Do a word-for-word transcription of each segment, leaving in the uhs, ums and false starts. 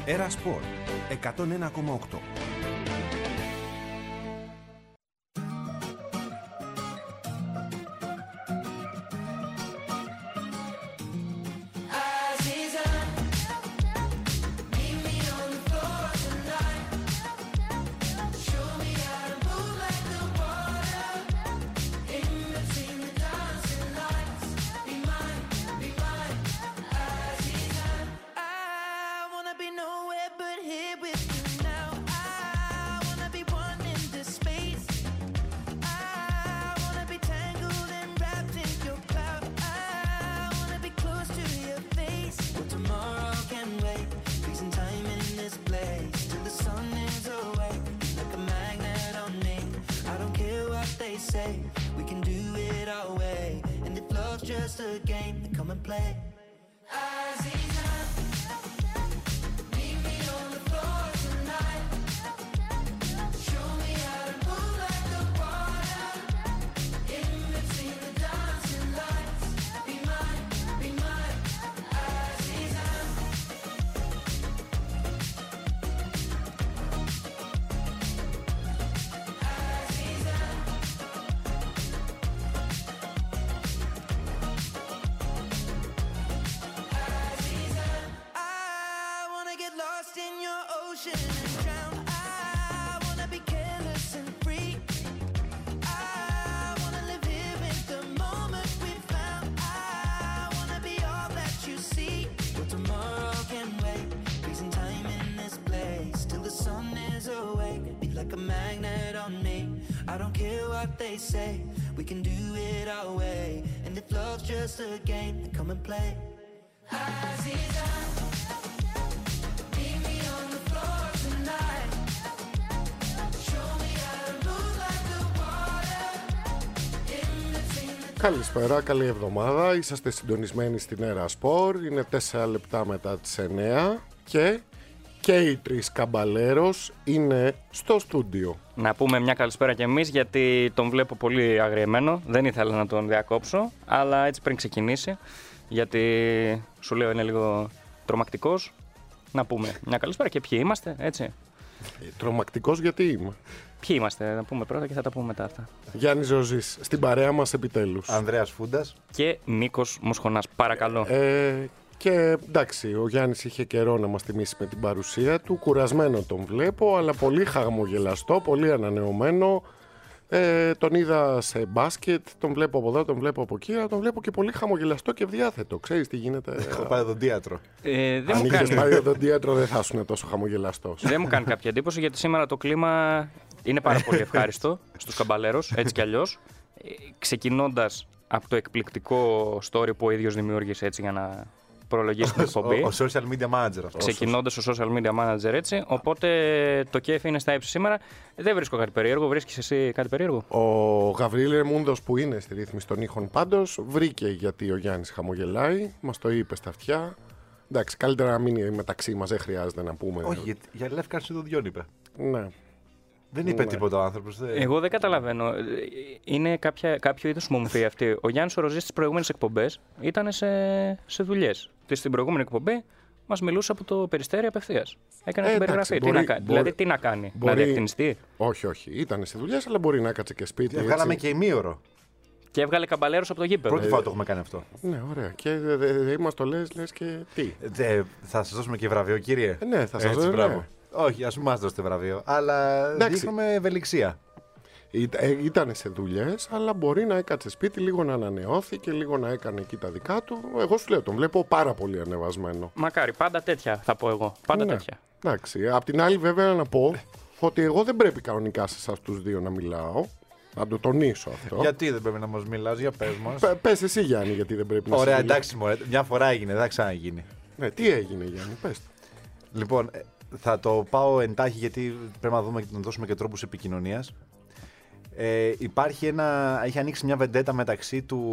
Έρα Σπορ εκατόν ένα κόμμα οκτώ. Καλησπέρα, καλή εβδομάδα. Είσαστε συντονισμένοι στην Έρα Σπορ. Είναι τέσσερα λεπτά μετά τις εννιά και και οι τρεις καμπαλέρος είναι στο στούντιο. Να πούμε μια καλησπέρα κι εμείς, γιατί τον βλέπω πολύ αγριεμένο. Δεν ήθελα να τον διακόψω, αλλά έτσι πριν ξεκινήσει, γιατί σου λέω είναι λίγο τρομακτικός. Να πούμε μια καλησπέρα και ποιοι είμαστε, έτσι. Ε, τρομακτικός γιατί είμαι. Ποιοι είμαστε, να πούμε πρώτα και θα τα πούμε μετά αυτά. Γιάννης Ζωζής, στην παρέα μας επιτέλους. Ανδρέας Φούντας. Και Νίκος Μοσχονάς, παρακαλώ. Ε, και εντάξει, ο Γιάννης είχε καιρό να μας τιμήσει με την παρουσία του. Κουρασμένο τον βλέπω, αλλά πολύ χαμογελαστό, πολύ ανανεωμένο. Ε, τον είδα σε μπάσκετ, τον βλέπω από εδώ, τον βλέπω από εκεί, αλλά τον βλέπω και πολύ χαμογελαστό και ευδιάθετο. Ξέρεις τι γίνεται. Έχω πάει οδοντίατρο. Ε, δεν Αν μου είχες κάνει... πάει οδοντίατρο δεν θα ήσουν τόσο χαμογελαστός. δεν μου κάνει κάποια εντύπωση, γιατί σήμερα το κλίμα είναι πάρα πολύ ευχάριστο στους καμπαλέρους, έτσι κι αλλιώς. Ε, ξεκινώντας από το εκπληκτικό story που ο ίδιος δημιούργησε, έτσι, για να προλογίσει την εκπομπή. Ο, ο social media manager αυτό. Ξεκινώντας ο social media manager, έτσι. Οπότε το κέφι είναι στα ύψη σήμερα. Δεν βρίσκω κάτι περίεργο. Βρίσκεις εσύ κάτι περίεργο? Ο Γαβρίλ Ρεμούντος, που είναι στη ρύθμιση των ήχων, πάντως βρήκε γιατί ο Γιάννης χαμογελάει. Μας το είπε στα αυτιά. Εντάξει, καλύτερα να μείνει μεταξύ μας, δεν χρειάζεται να πούμε. Όχι, για, για λεύκανση των δυο είπε. Ναι. Δεν είπε ναι. τίποτα ο άνθρωπος. Δεν... Εγώ δεν καταλαβαίνω. Είναι κάποια, κάποιο είδους μομφή αυτή. Ο Γιάννης ο Ροζής στις προηγούμενες εκπομπές ήταν σε, σε δουλειές. Στην προηγούμενη εκπομπή μας μιλούσε από το Περιστέρι απευθείας. Έκανε Ε, την εντάξει, περιγραφή. μπορεί, τι να κάνει. μπορεί, δηλαδή, τι να κάνει, μπορεί, να διακτηνιστεί. Όχι, όχι. Ήταν σε δουλειές, αλλά μπορεί να κάτσε και σπίτι. Και βγάλαμε έτσι. και ημίωρο. Και έβγαλε καμπαλέρος από το γήπεδο. Πρώτη φορά το έχουμε κάνει αυτό. Ναι, ωραία. Και δεν δε, δε, μας το λες, λες και τι. Δε, θα σας δώσουμε και βραβείο, κύριε. Ε, ναι, θα σας Έτσι, δώσω. μπράβο. Ναι. Όχι, ας μας δώσετε βραβείο. Αλλά Εντάξει. δείχνουμε ευελιξία. Ήταν σε δουλειές, αλλά μπορεί να έκατσε σπίτι, λίγο να ανανεώθηκε, λίγο να έκανε εκεί τα δικά του. Εγώ σου λέω, τον βλέπω πάρα πολύ ανεβασμένο. Μακάρι, πάντα τέτοια θα πω εγώ. Πάντα Ναι. τέτοια. Εντάξει. Απ' την άλλη, βέβαια, να πω ότι εγώ δεν πρέπει κανονικά σε εσάς τους δύο να μιλάω. Να το τονίσω αυτό. Γιατί δεν πρέπει να μας μιλάς, για πες μας. Πε, πες εσύ, Γιάννη, γιατί δεν πρέπει να Ωραία, σε μιλάω. εντάξει, μωρέ. Μια φορά έγινε, δεν θα ξαναγίνει. Ναι, τι έγινε, Γιάννη, πες το. Λοιπόν, ε, θα το πάω εντάχει, γιατί πρέπει να δούμε και να δώσουμε και τρόπους επικοινωνίας. Ε, υπάρχει ένα, έχει ανοίξει μια βεντέτα μεταξύ του,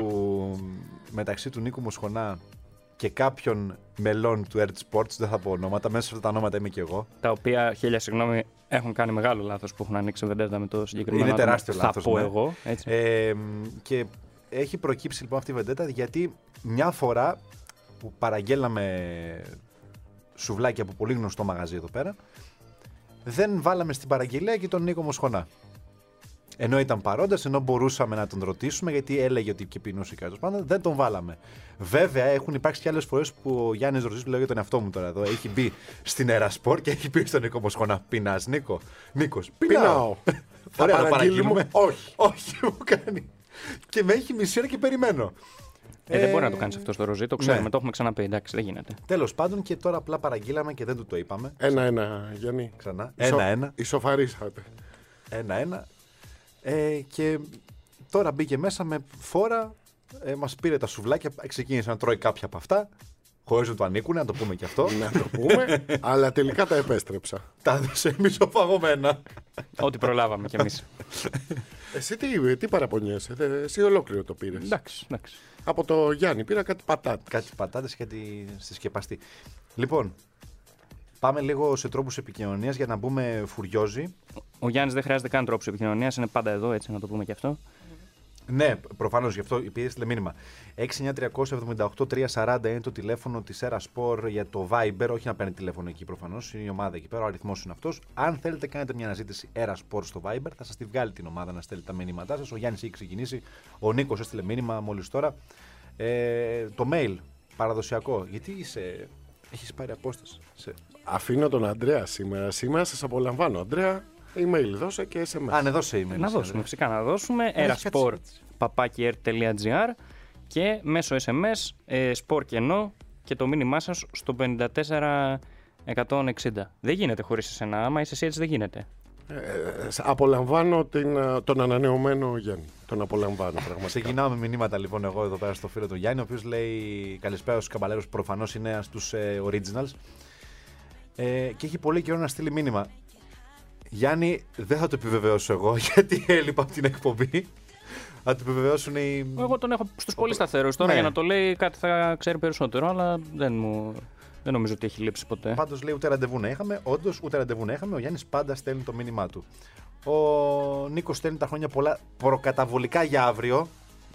μεταξύ του Νίκου Μοσχονά και κάποιων μελών του Earth Sports, δεν θα πω ονόματα, μέσα σε αυτά τα ονόματα είμαι και εγώ. Τα οποία, χίλια συγγνώμη, έχουν κάνει μεγάλο λάθος που έχουν ανοίξει βεντέτα με το συγκεκριμένο. Είναι άτομο. τεράστιο θα λάθος. πω ναι. εγώ. Έτσι. Ε, και έχει προκύψει λοιπόν αυτή η βεντέτα, γιατί μια φορά που παραγγέλαμε σουβλάκι από πολύ γνωστό μαγαζί εδώ πέρα. Δεν βάλαμε στην παραγγελία και τον Νίκο Μοσχονά. Ενώ ήταν παρόντας, ενώ μπορούσαμε να τον ρωτήσουμε, γιατί έλεγε ότι και πεινούσε κάτι πάνω, δεν τον βάλαμε. Βέβαια, έχουν υπάρξει και άλλες φορές που ο Γιάννης Ροζής, λέω για τον εαυτό μου τώρα εδώ, έχει μπει στην Ερασπορ και έχει πει στον Νίκο Μοσχονά: πεινάς, Νίκο? Νίκος: πεινάω. Ωραία, να παραγγείλουμε. Όχι. Όχι, μου κάνει. Και με έχει μισή ώρα και περιμένω. Ε, δεν μπορεί να το κάνει αυτό στο Ροζί, το ξέρουμε, ναι. Το έχουμε ξαναπεί. Εντάξει, δεν γίνεται. Τέλος πάντων, και τώρα απλά παραγγείλαμε και δεν του το είπαμε. Ένα-ένα, Γιάννη. Ξανά. Ισο... Ένα-ένα. Ισοφαρίσατε. Ένα-ένα. Ε, και τώρα μπήκε μέσα με φόρα, ε, μας πήρε τα σουβλάκια, ξεκίνησε να τρώει κάποια από αυτά, χωρίς να το ανήκουνε, να το πούμε και αυτό. Να το πούμε, αλλά τελικά τα επέστρεψα. Τα έδωσε μισοφαγωμένα. Ό,τι προλάβαμε κι εμείς. Εσύ τι, τι παραπονιέσαι, εσύ ολόκληρο το πήρες. Εντάξει, εντάξει. Από το Γιάννη πήρα κάτι πατάτες. Κάτι πατάτες και κάτι συσκεπαστή. Λοιπόν, πάμε λίγο σε τρόπους επικοινωνίας για να μπούμε φουριόζι. Ο Γιάννης δεν χρειάζεται καν τρόπους επικοινωνίας, είναι πάντα εδώ, έτσι να το πούμε και αυτό. Ναι, προφανώς γι' αυτό επειδή έστειλε μήνυμα. έξι εννιά τρία επτά οκτώ τρία τέσσερα μηδέν είναι το τηλέφωνο της Erasport για το Viber. Όχι να παίρνει τηλέφωνο εκεί προφανώς, είναι η ομάδα εκεί πέρα, ο αριθμός είναι αυτός. Αν θέλετε, κάνετε μια αναζήτηση Erasport στο Viber, θα σας τη βγάλει την ομάδα να στέλνετε τα μήνυματά σας. Ο Γιάννης έχει ξεκινήσει, ο Νίκος έστειλε μήνυμα μόλις τώρα. Ε, το mail παραδοσιακό, γιατί είσαι, έχεις πάρει απόσταση. Σε... Αφήνω τον Αντρέα σήμερα. Σήμερα σας απολαμβάνω. Αντρέα, email δώσε και ες εμ ες. Α, ναι, δώσε email. Να δώσουμε, φυσικά να δώσουμε. Erasport παπάκι ερ τελεία τζι άρ και μέσω ες εμ ες ε, sport κενό και το μήνυμά σας στο πενήντα τέσσερα εκατόν εξήντα. Δεν γίνεται χωρίς εσένα. Άμα είσαι εσύ, έτσι δεν γίνεται. Ε, απολαμβάνω την, τον ανανεωμένο Γιάννη. Τον απολαμβάνω πραγματικά. Ξεκινάω με μηνύματα λοιπόν εγώ εδώ πέρα στο φίλο του Γιάννη, ο οποίος λέει καλησπέρα στους καμπαλέρους, προφανώς είναι στους ε, originals. Ε, και έχει πολύ καιρό να στείλει μήνυμα. Γιάννη, δεν θα το επιβεβαιώσω εγώ γιατί έλειπα από την εκπομπή. Θα το επιβεβαιώσουν οι. Εγώ τον έχω στους πολύ σταθερούς τώρα, ναι. Για να το λέει κάτι θα ξέρει περισσότερο, αλλά δεν μου. Δεν νομίζω ότι έχει λείψει ποτέ. Πάντως λέει ούτε ραντεβού να είχαμε. Όντως ούτε ραντεβού να είχαμε. Ο Γιάννης πάντα στέλνει το μήνυμά του. Ο Νίκος στέλνει τα χρόνια πολλά προκαταβολικά για αύριο.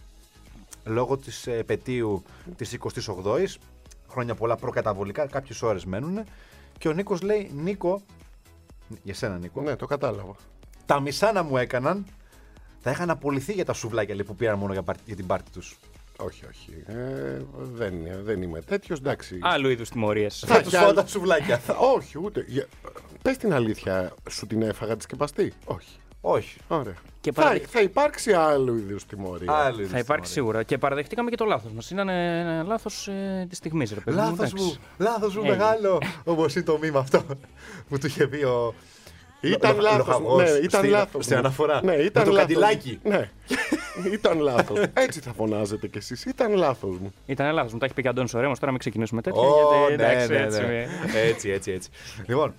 Λόγω της επετείου της εικοστής ογδόης. Χρόνια πολλά προκαταβολικά. Κάποιες ώρες μένουν. Και ο Νίκος λέει: Νίκο. Για σένα, Νίκο. Ναι, το κατάλαβα. Τα μισά να μου έκαναν. Θα είχαν απολυθεί για τα σουβλάκια λέει, που πήραν μόνο για, για την πάρτι τους. Όχι, όχι. Ε, δεν, δεν είμαι τέτοιος, εντάξει. Άλλου είδους τιμωρίες. Θα τους φάω τα σουβλάκια. Όχι, ούτε. Πες την αλήθεια, σου την έφαγα τη σκεπαστή. Όχι. Όχι. Ωραία. Και θα, παραδεχ... θα υπάρξει άλλου είδους τιμωρία. Άλλου είδους θα υπάρξει τιμωρία. Σίγουρα. Και παραδεχτήκαμε και το λάθος μας. Ήταν ένα λάθος ε, της στιγμής, ρε παιδί μου. Λάθος μου, λάθος μου μεγάλο. Όπως είναι το μήμα αυτό που του είχε πει ο. Ήταν λο, λάθος. λο, Ναι, ήταν στη, λάθος. Στην αναφορά. Ναι, ήταν με το λάθος. καντιλάκι. Ναι. Ήταν λάθος. Έτσι θα φωνάζετε κι εσείς. Ήταν λάθος μου. Ήταν λάθος μου. Τα έχει πει και ο Αντώνης ο Ρέμος. Τώρα μην ξεκινήσουμε τέτοια. Oh, γιατί, ναι, εντάξει, ναι, έτσι, ναι. έτσι, έτσι, έτσι. Λοιπόν,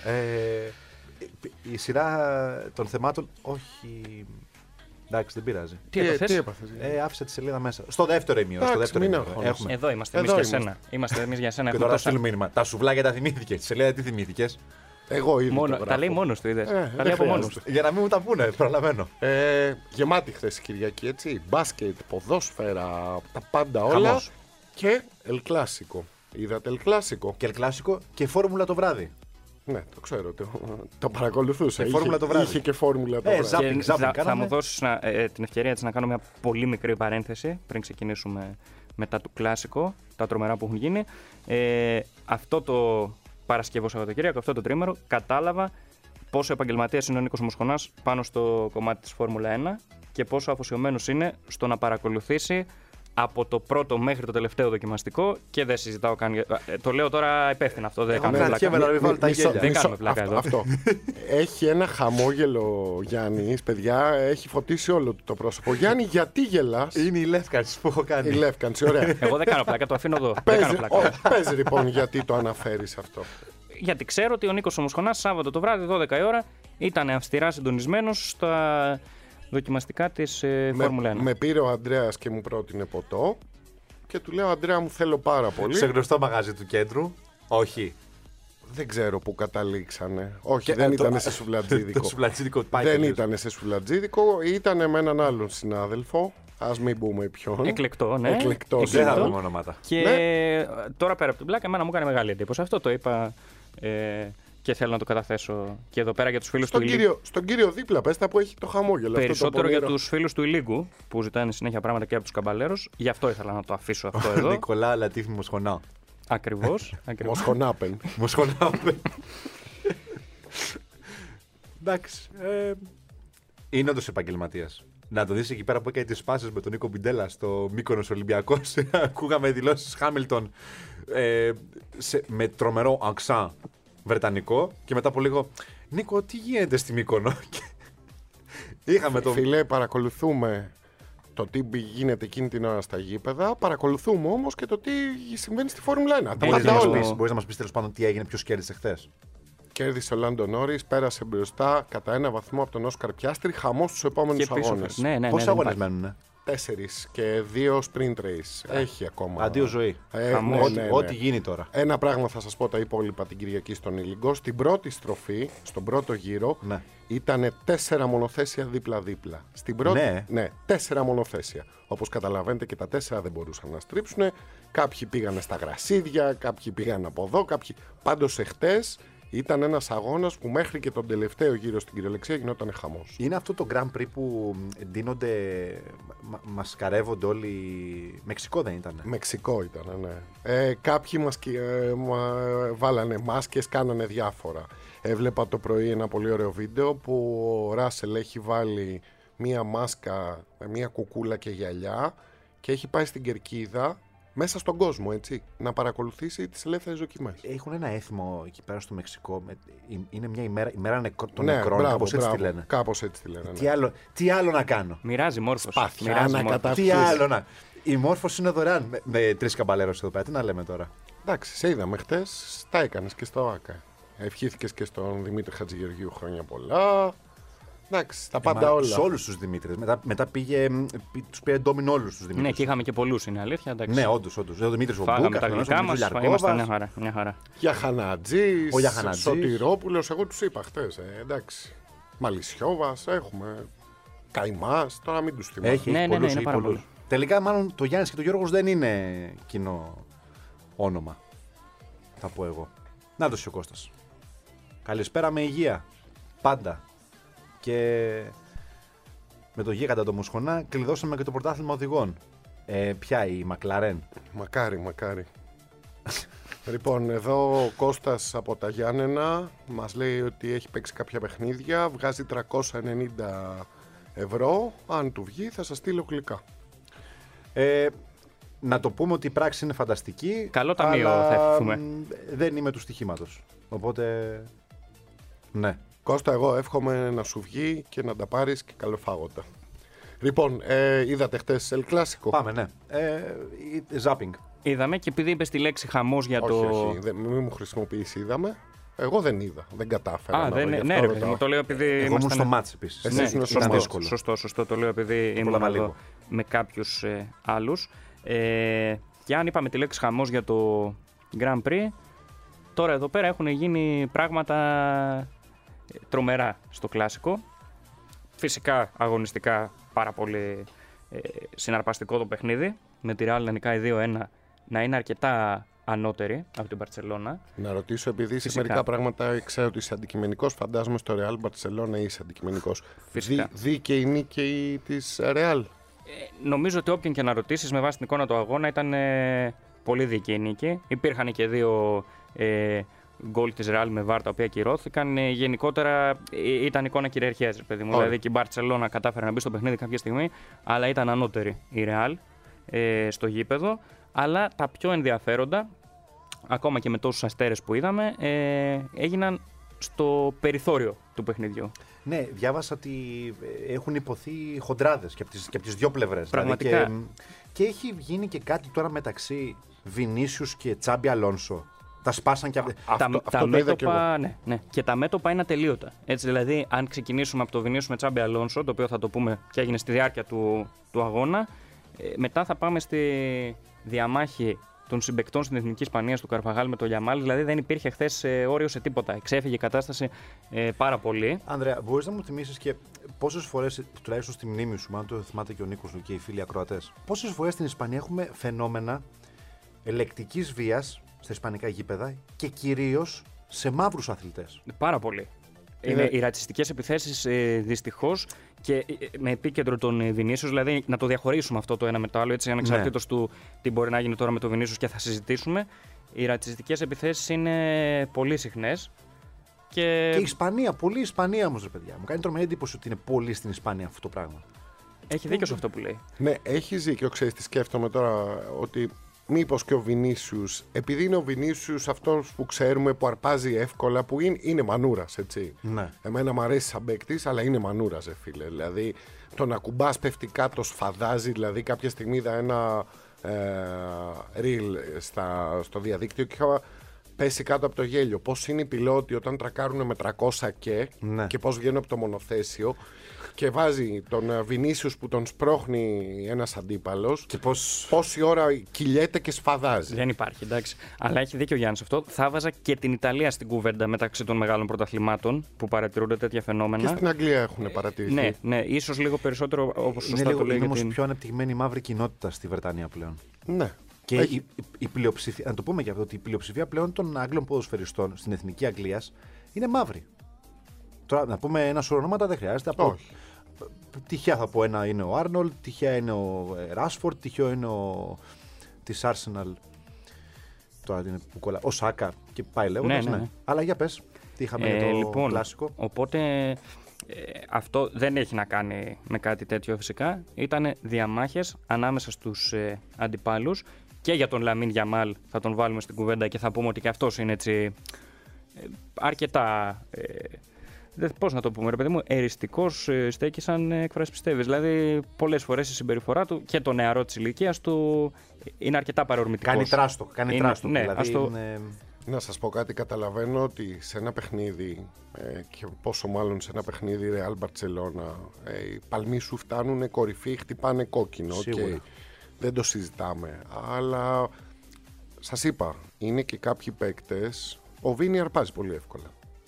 ε, η σειρά των θεμάτων. Όχι. Εντάξει, δεν πειράζει. Τι ε, έπαθες? τι έπαθες? Ε, άφησα τη σελίδα μέσα. Στο δεύτερο ημίωρο. Στο δεύτερο μην ημίωρο. αγχώνεσαι. Έχουμε. Εδώ είμαστε εμείς Εδώ για είμαστε. σένα. Είμαστε εμείς για σένα. Και Έχουμε τώρα τόσα... στείλουμε μήνυμα. Τα σουβλάκια τα θυμήθηκε. Τη σελίδα τι θυμήθηκε. Εγώ ήδη Μόνο, το τα λέει γράφω. μόνος του, είδες. Ε, τα δεν λέει από μόνος χρειάζεται. του. Για να μην μου τα πούνε, προλαβαίνω. Ε, γεμάτη χθες η Κυριακή, έτσι. Μπάσκετ, ποδόσφαιρα, τα πάντα όλα. Χαμός. Και El Clásico. Είδατε El Clásico? Και ελκλάσικο και φόρμουλα το βράδυ. Ναι, το ξέρω. Το, το παρακολουθούσα. Και φόρμουλα είχε, το βράδυ. είχε και φόρμουλα το Ε, βράδυ. ζάπ- Και Zapping, θα, zapping θα κάναμε. μου δώσεις να, ε, την ευκαιρία της να κάνω μια πολύ μικρή παρένθεση πριν ξεκινήσουμε μετά του κλάσικο, τα τρομερά που έχουν γίνει. Ε, αυτό το Παρασκευό Σαββατοκύριακο, αυτό το τρίμερο, κατάλαβα πόσο επαγγελματίας είναι ο Νίκος Μοσχονάς πάνω στο κομμάτι της Φόρμουλα ένα και πόσο αφοσιωμένος είναι στο να παρακολουθήσει από το πρώτο μέχρι το τελευταίο δοκιμαστικό και δεν συζητάω καν. Ε, το λέω τώρα υπεύθυνα αυτό, δεν Εγώ κάνουμε κρατιέμαι πλάκα. να μην βάλω τα Μισό- γέλια. Δεν μισό- κάνουμε πλάκα αυτό, εδώ. αυτό. Έχει ένα χαμόγελο Γιάννης, παιδιά, έχει φωτίσει όλο του το πρόσωπο. Γιάννη, γιατί γελάς? Είναι η λεύκανση που έχω κάνει. Η λεύκανση, ωραία. Εγώ δεν κάνω πλάκα, το αφήνω εδώ. δεν Πες, κάνω πλάκα. ο, πες λοιπόν γιατί το αναφέρεις αυτό. Γιατί ξέρω ότι ο Νίκος ο Μοσχονάς Σάββατο το βράδυ, δώδεκα η ώρα, ήταν αυστηρά συντονισμένος στα δοκιμαστικά της ε, Φόρμουλα ένα. Με πήρε ο Αντρέας και μου πρότεινε ποτό και του λέω: Αντρέα, μου θέλω πάρα πολύ. Σε γνωστό μαγαζί του κέντρου. Όχι. Δεν ξέρω που καταλήξανε. Όχι, Και, δεν ε, το- ήταν σε σουβλατζίδικο. Το σουβλατζίδικο πάει Δεν τελείως. ήταν σε σουβλατζίδικο, ήταν με έναν άλλον συνάδελφο, Ας μην πούμε ποιον. Εκλεκτό, ναι. Εκλεκτό. Δεν θα δούμε ονόματα. Και Ναι. τώρα πέρα από την πλάκα, εμένα μου έκανε μεγάλη εντύπωση. Αυτό το είπα ε, και θέλω να το καταθέσω και εδώ πέρα για τους φίλους Στον του κύριο, Ηλίγκου. στον κύριο δίπλα, πες τα που έχει το χαμόγελο. αυτό το Περισσότερο για πονηρό. τους φίλους του Ηλίγκου που ζητάνε συνέχεια πράγματα και από τους καμπαλέρους. Γι' αυτό ήθελα να το αφήσω αυτό εδώ. Νικολά Λατίφη Μοσχονά. Ακριβώς. ακριβώς. Μοσχονάπεν. Μοσχονά. Εντάξει. ε, Είναι όντως επαγγελματίας. Να το δεις εκεί πέρα που έκανε τις πάσες με τον Νίκο Μπιντέλα στο Μύκονος Ολυμπιακός. Ακούγαμε δηλώσεις Χάμιλτον ε, σε, με τρομερό αξά βρετανικό και μετά από λίγο Νίκο, τι γίνεται στη Μύκονο. Είχαμε τον... Φίλε, παρακολουθούμε το τι γίνεται εκείνη την ώρα στα γήπεδα. Παρακολουθούμε όμως και το τι συμβαίνει στη Φόρμουλα ένα. Τα Μπορείς πάντα να, μας όλα. πεις, μπορείς να μας πεις τέλος πάντων τι έγινε, ποιος κέρδισε χθες. Κέρδισε ο Λάντο Νόρις, πέρασε μπροστά κατά ένα βαθμό από τον Όσκαρ Πιάστρη. Χαμός στους επόμενους Και πίσω. αγώνες. Ναι, ναι, ναι, Πόσοι δεν αγώνες υπάρχει. μένουν. Τέσσερις και δύο sprint race. Έχει ακόμα. Αντίο ζωή. Ε, Χαμός. ναι, Ό,τι, ναι, ναι. ό,τι γίνει τώρα. Ένα πράγμα θα σας πω τα υπόλοιπα την Κυριακή στον Ήλιγκο. Στην πρώτη στροφή, στον πρώτο γύρο, Ναι. ήταν τέσσερα μονοθέσια δίπλα-δίπλα. Στην πρώτη, Ναι. ναι, τέσσερα μονοθέσια. Όπως καταλαβαίνετε και τα τέσσερα δεν μπορούσαν να στρίψουν. Κάποιοι πήγανε στα γρασίδια, κάποιοι πήγαν από εδώ, κάποιοι... Πάντως εχθές ήταν ένας αγώνας που μέχρι και τον τελευταίο γύρο στην κυριολεξία γινόταν χαμός. Είναι αυτό το Grand Prix που ντύνονται, μα, μασκαρεύονται όλοι. Μεξικό δεν ήταν. Μεξικό ήταν, ναι. Ε, κάποιοι μας ε, μα, βάλανε μάσκες, κάνανε διάφορα. Έβλεπα το πρωί ένα πολύ ωραίο βίντεο που ο Ράσελ έχει βάλει μία μάσκα με μία κουκούλα και γυαλιά και έχει πάει στην κερκίδα μέσα στον κόσμο, έτσι, να παρακολουθήσει τις ελεύθερες δοκιμές. Έχουν ένα έθιμο εκεί πέρα στο Μεξικό. Με, είναι μια ημέρα, ημέρα νεκρό, των Ναι, νεκρών. μπράβο, Κάπως έτσι μπράβο, τη λένε. Κάπως έτσι τη λένε, ναι. Τι, άλλο, τι άλλο να κάνω. Μοιράζει μόρφωση. Σπάθια Μοιράζει να μόρφωση. κατα- Τι Αυτής. άλλο να. Η μόρφωση είναι δωρεάν. Με, με τρεις καμπαλέρους εδώ πέρα. Τι να λέμε τώρα. Εντάξει, σε είδαμε χτες, τα έκανες και στο ΆΚΑ. Ευχήθηκες και στον Δημήτρη Χατζηγεωργίου χρόνια πολλά. Εντάξει, τα πάντα Μα όλα. Σε όλους τους Δημήτρες. Μετά, μετά πήγε, πή, τους πήρε ντόμιν όλους τους Ναι, Δημήτρες. και είχαμε και πολλούς, είναι αλήθεια. Εντάξει. Ναι, όντως, όντως. Ο Δημήτρης ο Φάγαμε Μπούκας, τα ο γλυκά μας, Δημήτρης είμαστε μια Λιαρκόβας. χαρά. Μια χαρά. Γιαχανατζής, Ο Γιαχανατζής. Σωτηρόπουλος, εγώ τους είπα χτες, ε, εντάξει. Μαλισιόβας, έχουμε. Καϊμάς, τώρα μην τους θυμάμαι. Έχει, Ναι, έχει ναι, ναι, πολλούς, είναι έχει πάρα πολλούς. Τελικά, μάλλον το Γιάννης και το Γιώργος δεν είναι κοινό όνομα. Θα πω εγώ. Να το ο Κώστας. Καλησπέρα με υγεία. Πάντα. Και με το γίγαντα το Μοσχονά κλειδώσαμε και το πρωτάθλημα οδηγών. Ε, ποια η Μακλαρέν. Μακάρι, μακάρι. Λοιπόν, εδώ ο Κώστας από τα Γιάννενα μας λέει ότι έχει παίξει κάποια παιχνίδια, βγάζει τριακόσια ενενήντα ευρώ. Αν του βγει θα σας στείλω γλυκά. Ε, να το πούμε ότι η πράξη είναι φανταστική. Καλό ταμείο αλλά, θα ευχηθούμε. μ, δεν είμαι του στοιχήματος. Οπότε. Ναι. Κώστα, εγώ εύχομαι να σου βγει και να τα πάρεις και καλοφάγωτα. Λοιπόν, ε, είδατε χτες El Clásico. Πάμε, ναι. Ε, ζάπινγκ. Είδαμε και επειδή είπε τη λέξη χαμός για όχι, το. όχι, δεν, μην μου χρησιμοποιήσει, είδαμε. Εγώ δεν είδα, δεν κατάφερα. Α, να δεν δω, είναι. γι' Ναι, αυτό ρε παιδί ρωτάω. μου, το λέω επειδή. Εγώ ήμουν ήμασταν- στο μάτς επίσης. Εσύ Ναι, ήσουν στο ήταν μάτς. δύσκολο. Σωστό, σωστό. Το λέω επειδή ήμουν Πρόλαβα εδώ λίγο. με κάποιους ε, άλλους. Ε, και αν είπαμε τη λέξη χαμός για το Grand Prix, τώρα εδώ πέρα έχουν γίνει πράγματα ε, τρομερά στο κλάσικο. Φυσικά αγωνιστικά πάρα πολύ ε, συναρπαστικό το παιχνίδι. Με τη Real να νικάει δύο ένα, να είναι αρκετά ανώτερη από την Μπαρτσελώνα. Να ρωτήσω, επειδή σε Φυσικά. μερικά πράγματα ξέρω ότι είσαι αντικειμενικός, φαντάζομαι στο Real Barcelona είσαι αντικειμενικός. Φυσικά. Δι, δίκαιη νίκη της Real. Ε, νομίζω ότι όποιον και να ρωτήσεις με βάση την εικόνα του αγώνα ήταν ε, πολύ δίκαιη η νίκη. Υπήρχαν και δύο ε, γκολ της Real με βάρ τα οποία ακυρώθηκαν. Ε, γενικότερα ε, ήταν εικόνα κυριαρχίας, ρε παιδί μου. Ωραία. Δηλαδή και η Μπαρτσελώνα κατάφερε να μπει στο παιχνίδι κάποια στιγμή, αλλά ήταν ανώτερη η Real ε, στο γήπεδο. Αλλά τα πιο ενδιαφέροντα, ακόμα και με τόσους αστέρες που είδαμε, ε, έγιναν στο περιθώριο του παιχνιδιού. Ναι, διάβασα ότι ε, έχουν υποθεί χοντράδες και από τις, και από τις δύο πλευρές. Πραγματικά. Δηλαδή και, και έχει γίνει και κάτι τώρα μεταξύ Βινίσιους και Τσάμπι Αλόνσο. Τα σπάσαν και από. τα, Αυτό- τα αυτό το είδα κι μέτωπα, ναι, ναι. Και τα μέτωπα είναι ατελείωτα. Έτσι, δηλαδή, αν ξεκινήσουμε από το Βινίσιους με Τσάμπι Αλόνσο, το οποίο θα το πούμε και έγινε στη διάρκεια του, του αγώνα, ε, μετά θα πάμε στη διαμάχη των συμπαικτών στην εθνική Ισπανία του Καρβαχάλ με τον Γιαμάλ. Δηλαδή δεν υπήρχε χθες ε, όριο σε τίποτα. Εξέφυγε η κατάσταση ε, πάρα πολύ. Ανδρέα, μπορείς να μου θυμίσεις και πόσες φορές, τουλάχιστον στη μνήμη σου, αν το θυμάται και ο Νίκος και οι φίλοι ακροατές, πόσες φορές στην Ισπανία έχουμε φαινόμενα ελεκτικής βίας στα ισπανικά γήπεδα και κυρίως σε μαύρους αθλητές. Πάρα πολύ. Είναι οι ρατσιστικές επιθέσεις ε, δυστυχώς και ε, με επίκεντρο τον ε, Βινίσιους, δηλαδή να το διαχωρίσουμε αυτό το ένα με το άλλο, έτσι ανεξαρτήτως ναι. του τι μπορεί να γίνει τώρα με τον Βινίσιους και θα συζητήσουμε. Οι ρατσιστικές επιθέσεις είναι πολύ συχνές. Και... και η Ισπανία, πολύ Ισπανία όμως, ρε παιδιά. Μου κάνει τρομερή εντύπωση ότι είναι πολύ στην Ισπανία αυτό το πράγμα. Έχει δίκιο σε αυτό που λέει. Ναι, έχει δίκιο. Ξέρεις τι σκέφτομαι τώρα, ότι μήπως και ο Βινίσιους, επειδή είναι ο Βινίσιους αυτός που ξέρουμε που αρπάζει εύκολα, που είναι, είναι μανούρας, έτσι. Ναι. Εμένα μου αρέσει σαν παίκτης, αλλά είναι μανούρας, ε, φίλε. Δηλαδή, τον ακουμπάς πεφτικά, το σφαδάζει. Δηλαδή, κάποια στιγμή είδα ένα ε, reel στα, στο διαδίκτυο και είχα πέσει κάτω από το γέλιο. Πώς είναι οι πιλότοι όταν τρακάρουν με τριακόσια και, ναι. και πώς βγαίνουν από το μονοθέσιο. Και βάζει τον Βινίσιους που τον σπρώχνει ένας αντίπαλος. Και πώς... πόση ώρα κυλιέται και σφαδάζει. Δεν υπάρχει, εντάξει. Αλλά έχει δίκιο ο Γιάννης αυτό. Θα βάζα και την Ιταλία στην κουβέντα μεταξύ των μεγάλων πρωταθλημάτων που παρατηρούνται τέτοια φαινόμενα. Και στην Αγγλία έχουν παρατηρηθεί. Ναι, ναι, ίσως λίγο περισσότερο όπως σωστά είναι λίγο, το λέει. Είναι όμως την... πιο ανεπτυγμένη μαύρη κοινότητα στη Βρετανία πλέον. Ναι. Και έχει... η, η, η πλειοψηφία, να το πούμε και αυτό, ότι η πλειοψηφία πλέον των Άγγλων ποδοσφαιριστών στην εθνική Αγγλίας είναι μαύρη. Τώρα να πούμε ένα σωρό ονόματα δεν χρειάζεται. Από... Όχι. Τυχαία θα πω ένα είναι ο Άρνολτ, τυχαία είναι ο Ράσφορντ, τυχαίο είναι ο της Arsenal. Τώρα είναι που κολλά. Ο Σάκα και πάει λέγοντας. Ναι, ναι, ναι. ναι. Αλλά για πες, τι είχαμε Ε, για το λοιπόν, κλασικό. Οπότε ε, αυτό δεν έχει να κάνει με κάτι τέτοιο φυσικά. Ήταν διαμάχες ανάμεσα στους ε, αντιπάλους και για τον Λαμίν Γιαμάλ θα τον βάλουμε στην κουβέντα και θα πούμε ότι και αυτός είναι έτσι ε, αρκετά... Ε, πώς να το πούμε, ρε παιδί μου, εριστικός ε, στέκει σαν έκφραση πιστεύεις. Δηλαδή, πολλές φορές η συμπεριφορά του και το νεαρό της ηλικίας του είναι αρκετά παρορμητικός. Κάνει τράστο, κάνει είναι, τράστο. Ναι, δηλαδή το... είναι... Να σας πω κάτι, καταλαβαίνω ότι σε ένα παιχνίδι ε, και πόσο μάλλον σε ένα παιχνίδι Real Barcelona ε, οι παλμοί σου φτάνουν κορυφή, χτυπάνε κόκκινο Σίγουρα. και δεν το συζητάμε. Αλλά σας είπα, είναι και κάποιοι παίκτες, ο Βίνι αρπάζει πολύ εύκολα.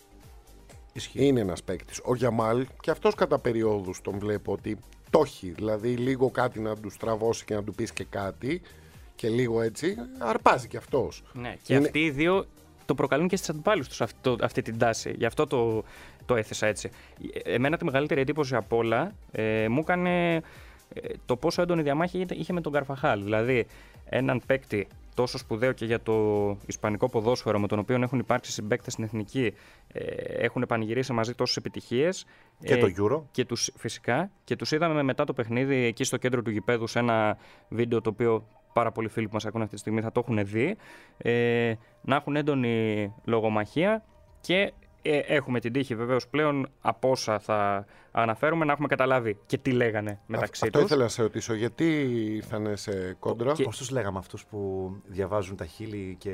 Ισχύει. Είναι ένας παίκτης. Ο Γιαμάλ και αυτός κατά περιόδους τον βλέπω ότι το έχει. Δηλαδή λίγο κάτι να του στραβώσει και να του πεις και κάτι και λίγο έτσι αρπάζει και αυτός. Ναι, και είναι... αυτοί οι δύο το προκαλούν και στις αντιπάλους τους αυτό, αυτή την τάση. Γι' αυτό το, το έθεσα έτσι. Εμένα τη μεγαλύτερη εντύπωση απ' όλα ε, μου έκανε ε, το πόσο έντονη διαμάχη είχε με τον Καρβαχάλ. Δηλαδή έναν παίκτη τόσο σπουδαίο και για το ισπανικό ποδόσφαιρο, με τον οποίο έχουν υπάρξει συμπαίκτες στην εθνική, ε, έχουν πανηγυρίσει μαζί τόσες επιτυχίες. Και ε, το Euro. Και τους, φυσικά. Και τους είδαμε μετά το παιχνίδι εκεί στο κέντρο του γηπέδου σε ένα βίντεο το οποίο πάρα πολλοί φίλοι που μας ακούνε αυτή τη στιγμή θα το έχουν δει. Ε, να έχουν έντονη λογομαχία και ε, έχουμε την τύχη βεβαίως πλέον από όσα θα αναφέρουμε να έχουμε καταλάβει και τι λέγανε μεταξύ Αυτό τους. ήθελα να σε ρωτήσω, γιατί ήρθανε σε κόντρα. Και... Πώς τους λέγαμε αυτούς που διαβάζουν τα χείλη και...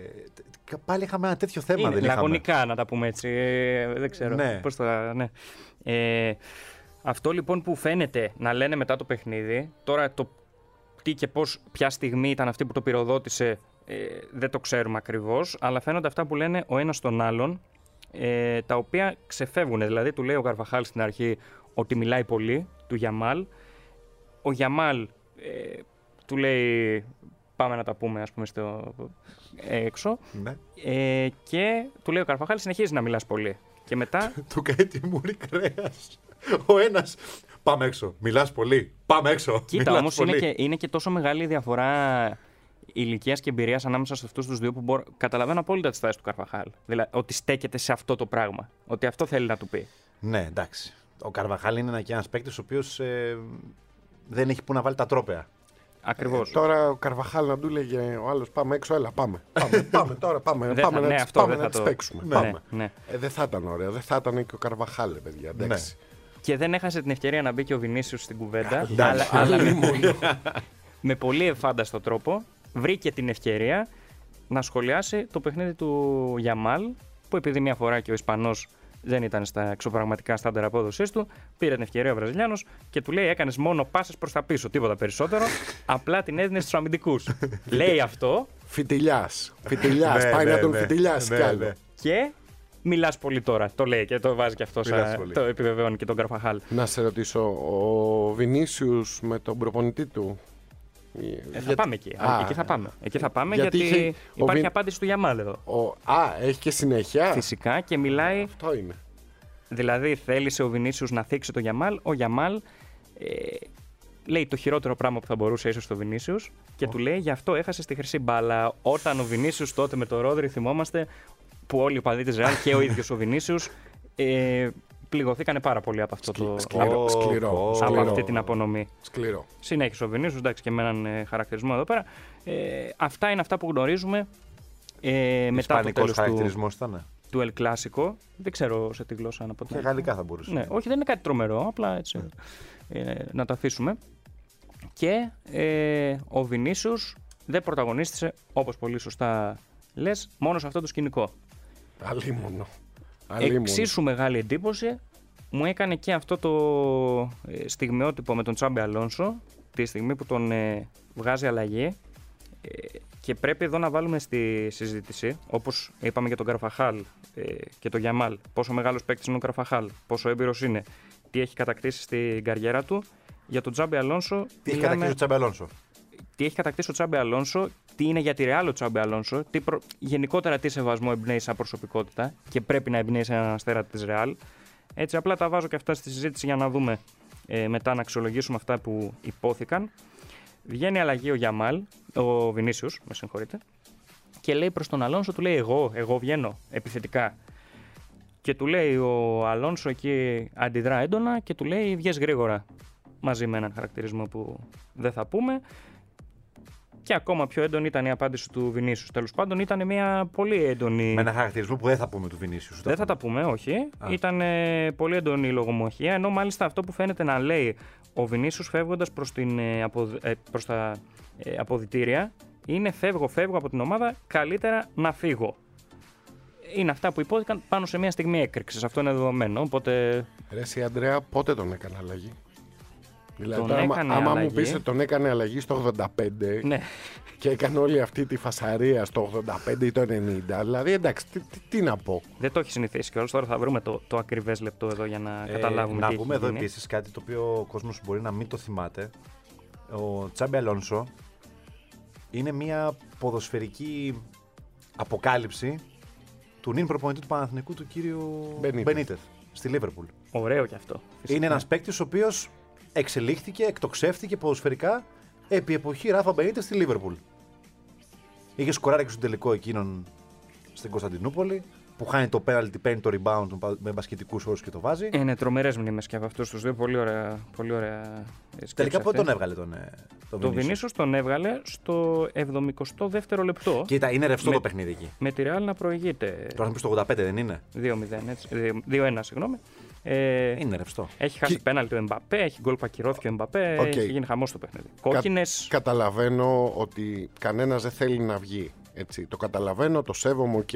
Πάλι είχαμε ένα τέτοιο θέμα, Είναι δεν είχαμε. λαγωνικά να τα πούμε έτσι, ε, δεν ξέρω Ναι. πώς θα... Ναι. Ε, αυτό λοιπόν που φαίνεται να λένε μετά το παιχνίδι, τώρα το τι και πώς, ποια στιγμή ήταν αυτή που το πυροδότησε, ε, δεν το ξέρουμε ακριβώς, αλλά φαίνονται αυτά που λένε ο ένας τον άλλον, ε, τα οποία ξεφεύγουν. Δηλαδή του λέει ο Καρβαχάλ στην αρχή ότι μιλάει πολύ, του Γιαμάλ. Ο Γιαμάλ ε, του λέει πάμε να τα πούμε, ας πούμε, στο έξω. Ναι. Ε, και του λέει ο Καρβαχάλ συνεχίζει να μιλάς πολύ. Και μετά... Του κάνει τιμούρι κρέας. Ο ένας, πάμε έξω, μιλάς πολύ, πάμε έξω. Κοίτα, όμως είναι και, είναι και τόσο μεγάλη διαφορά ηλικίας και εμπειρίας ανάμεσα σε αυτούς τους δύο που μπορώ, καταλαβαίνω απόλυτα τις θέσεις του Καρβαχάλ. Δηλαδή, ότι στέκεται σε αυτό το πράγμα. Ότι αυτό θέλει να του πει. Ναι, εντάξει. Ο Καρβαχάλ είναι ένα, και ένας παίκτης ο οποίος ε, δεν έχει που να βάλει τα τρόπαια. Ακριβώς. Ε, τώρα ο Καρβαχάλ να του λέγε ο άλλος πάμε έξω, έλα πάμε. Πάμε, πάμε τώρα, πάμε, Δεν πάμε θα- να, ναι, τις, αυτό πάμε δεν να θα τις το- παίξουμε. Ναι, Πάμε. ναι. Ε, δεν θα ήταν ωραίο, δεν θα ήταν και ο Καρβαχάλ, παιδιά. Εντάξει. Και δεν έχασε την ευκαιρία να μπει και ο Βινίσιους στην κουβέντα. Εντάξει. αλλά αλλά με, με πολύ εφάνταστο τρόπο βρήκε την ευκαιρία να σχολιάσει το παιχνίδι του Γιαμάλ, που επειδή μια φορά και ο Ισπανός δεν ήταν στα εξωπραγματικά στάνταρ απόδοσής του, πήρε την ευκαιρία ο Βραζιλιάνος και του λέει: έκανες μόνο πάσες προς τα πίσω, τίποτα περισσότερο. Απλά την έδινες στους αμυντικούς. Λέει αυτό Φιτιλιάς. Φιτιλιάς. Ναι, Πάει ναι, να τον ναι. φιτιλιάσει Ναι, κι άλλο. ναι. Και μιλάς πολύ τώρα. Το λέει και το βάζει και αυτό. Μιλάς Σαν, πολύ. το επιβεβαιώνει και τον Καρφαχάλ. Να σε ρωτήσω, ο Βινίσιους με τον προπονητή του. Ε, θα γιατί- πάμε εκεί. Α, εκεί θα πάμε. Εκεί θα πάμε γιατί γιατί, είχε- ο υπάρχει Βιν- απάντηση του Γιαμάλ εδώ. ο- Α, έχει και συνέχεια. Φυσικά και μιλάει. Αυτό είναι. Δηλαδή θέλησε ο Βινίσιους να θίξει τον Γιαμάλ. Ο Γιαμάλ ε, λέει το χειρότερο πράγμα που θα μπορούσε ίσως στο Βινίσιους και του λέει γι' αυτό έχασε στη χρυσή μπάλα. Όταν ο Βινίσιους τότε με το Ρόδρυ, θυμόμαστε, που όλοι οι οπαδοί της Ρεάλ και ο ίδιος ο Βινίσιους ε, πληγωθήκανε πάρα πολύ από αυτό το. Σκληρό, Ω, σκληρό, ω, σκληρό. Από αυτή την απονομή. Σκληρό. Συνέχισε ο Βινίσιους, εντάξει, και με έναν ε, χαρακτηρισμό εδώ πέρα. Ε, αυτά είναι αυτά που γνωρίζουμε ε, μετά το Ισπανικός τέλος του, χαρακτηρισμός ήταν. του El Clásico. Δεν ξέρω σε τι γλώσσα να πω. Και γαλλικά θα μπορούσε. Ναι, όχι, δεν είναι κάτι τρομερό, απλά έτσι ε, να το αφήσουμε. Και ε, ο Βινίσιους δεν πρωταγωνίστησε, όπως πολύ σωστά λες, μόνο σε αυτό το σκηνικό. Αλίμονο. Αλίμονο. Εξίσου μεγάλη εντύπωση μου έκανε και αυτό το ε, στιγμιότυπο με τον Τσάμπι Αλόνσο, τη στιγμή που τον ε, βγάζει αλλαγή. Ε, και πρέπει εδώ να βάλουμε στη συζήτηση, όπως είπαμε για τον Καρφαχάλ ε, και τον Γιαμάλ, πόσο μεγάλος παίκτης είναι ο Καρφαχάλ, πόσο έμπειρος είναι, τι έχει κατακτήσει στην καριέρα του. Για τον Τσάμπι Αλόνσο. Τι έχει μιλάμε- κατακτήσει ο Τσάμπι Αλόνσο. τι έχει κατακτήσει ο Τσάμπι Αλόνσο, τι είναι για τη Ρεάλ ο Τσάμπι Αλόνσο, τι προ... γενικότερα τι σεβασμό εμπνέει σαν προσωπικότητα και πρέπει να εμπνέει σε έναν αστέρα της Ρεάλ. Έτσι, απλά τα βάζω και αυτά στη συζήτηση για να δούμε ε, μετά να αξιολογήσουμε αυτά που υπόθηκαν. Βγαίνει αλλαγή ο Γιαμάλ, ο Βινίσιους, με συγχωρείτε, και λέει προς τον Αλόνσο, του λέει: Εγώ, εγώ βγαίνω επιθετικά. Και του λέει ο Αλόνσο εκεί αντιδρά έντονα και του λέει: Βγες γρήγορα. Μαζί με έναν χαρακτηρισμό που δεν θα πούμε. Και ακόμα πιο έντονη ήταν η απάντηση του Βινίσιους. Τέλος πάντων, ήταν μια πολύ έντονη. Με ένα χαρακτηρισμό που δεν θα πούμε του Βινίσιους. Δεν θα τα πούμε, όχι. Α. Ήταν ε, πολύ έντονη η λογομαχία. Ενώ μάλιστα αυτό που φαίνεται να λέει ο Βινίσιους φεύγοντας προς, την, ε, απο, ε, προς τα ε, αποδυτήρια είναι: Φεύγω, φεύγω από την ομάδα. Καλύτερα να φύγω. Είναι αυτά που υπόθηκαν πάνω σε μια στιγμή έκρηξης. Αυτό είναι δεδομένο. Οπότε. Ρε εσύ Αντρέα, πότε τον έκανε αλλαγή? Δηλαδή, Τον τώρα, άμα, έκανε άμα μου αλλαγή. πεις ότι τον έκανε αλλαγή στο ογδόντα πέντε Ναι. και έκανε όλη αυτή τη φασαρία στο ογδόντα πέντε ή το ενενήντα, δηλαδή εντάξει, τι, τι, τι να πω. Δεν το έχει συνηθίσει κιόλας. Τώρα θα βρούμε το, το ακριβές λεπτό εδώ για να Ε, καταλάβουμε να τι πούμε έχει εδώ γίνει. επίσης κάτι το οποίο ο κόσμος μπορεί να μην το θυμάται. Ο Τσάμπι Αλόνσο είναι μια ποδοσφαιρική αποκάλυψη του νυν προπονητή του Παναθηναϊκού, του κύριου Μπενίτεθ. Μπενίτεθ στη Λίβερπουλ. Ωραίο κι αυτό. Φυσικά. Είναι ένας παίκτης ο οποίος εξελίχθηκε, εκτοξεύτηκε ποδοσφαιρικά επί εποχή Ράφα Μπενίτεθ στη Λίβερπουλ. Είχε σκοράρει και στον τελικό εκείνον στην Κωνσταντινούπολη, που χάνει το penalty, παίρνει το rebound με μπασκετικούς όρους και το βάζει. Είναι τρομερές μνήμες και από αυτούς τους δύο. Πολύ ωραία, πολύ ωραία σκέψη Τελικά πότε αυτή. τον έβγαλε τον, ε, τον Το Βινίσιους? Βινίσιους τον έβγαλε στο εβδομηκοστό δεύτερο λεπτό. Κοίτα, είναι ρευστό Με- το παιχνίδι εκεί. Με τη Real να προηγείται Τώρα θα πει το ογδόντα πέντε, δεν είναι? δύο μηδέν, έτσι, δύο ένα, συγγνώμη. Ε, Είναι ρευστό. έχει χάσει Κι- πέναλτι ο Εμπαπέ, έχει γκολ που ακυρώθηκε ο Εμπαπέ, Οκ. έχει γίνει χαμός το παιχνίδι. Κόκκινες, Καταλαβαίνω ότι κανένας δεν θέλει να βγει. Έτσι. Το καταλαβαίνω, το σέβομαι, οκ.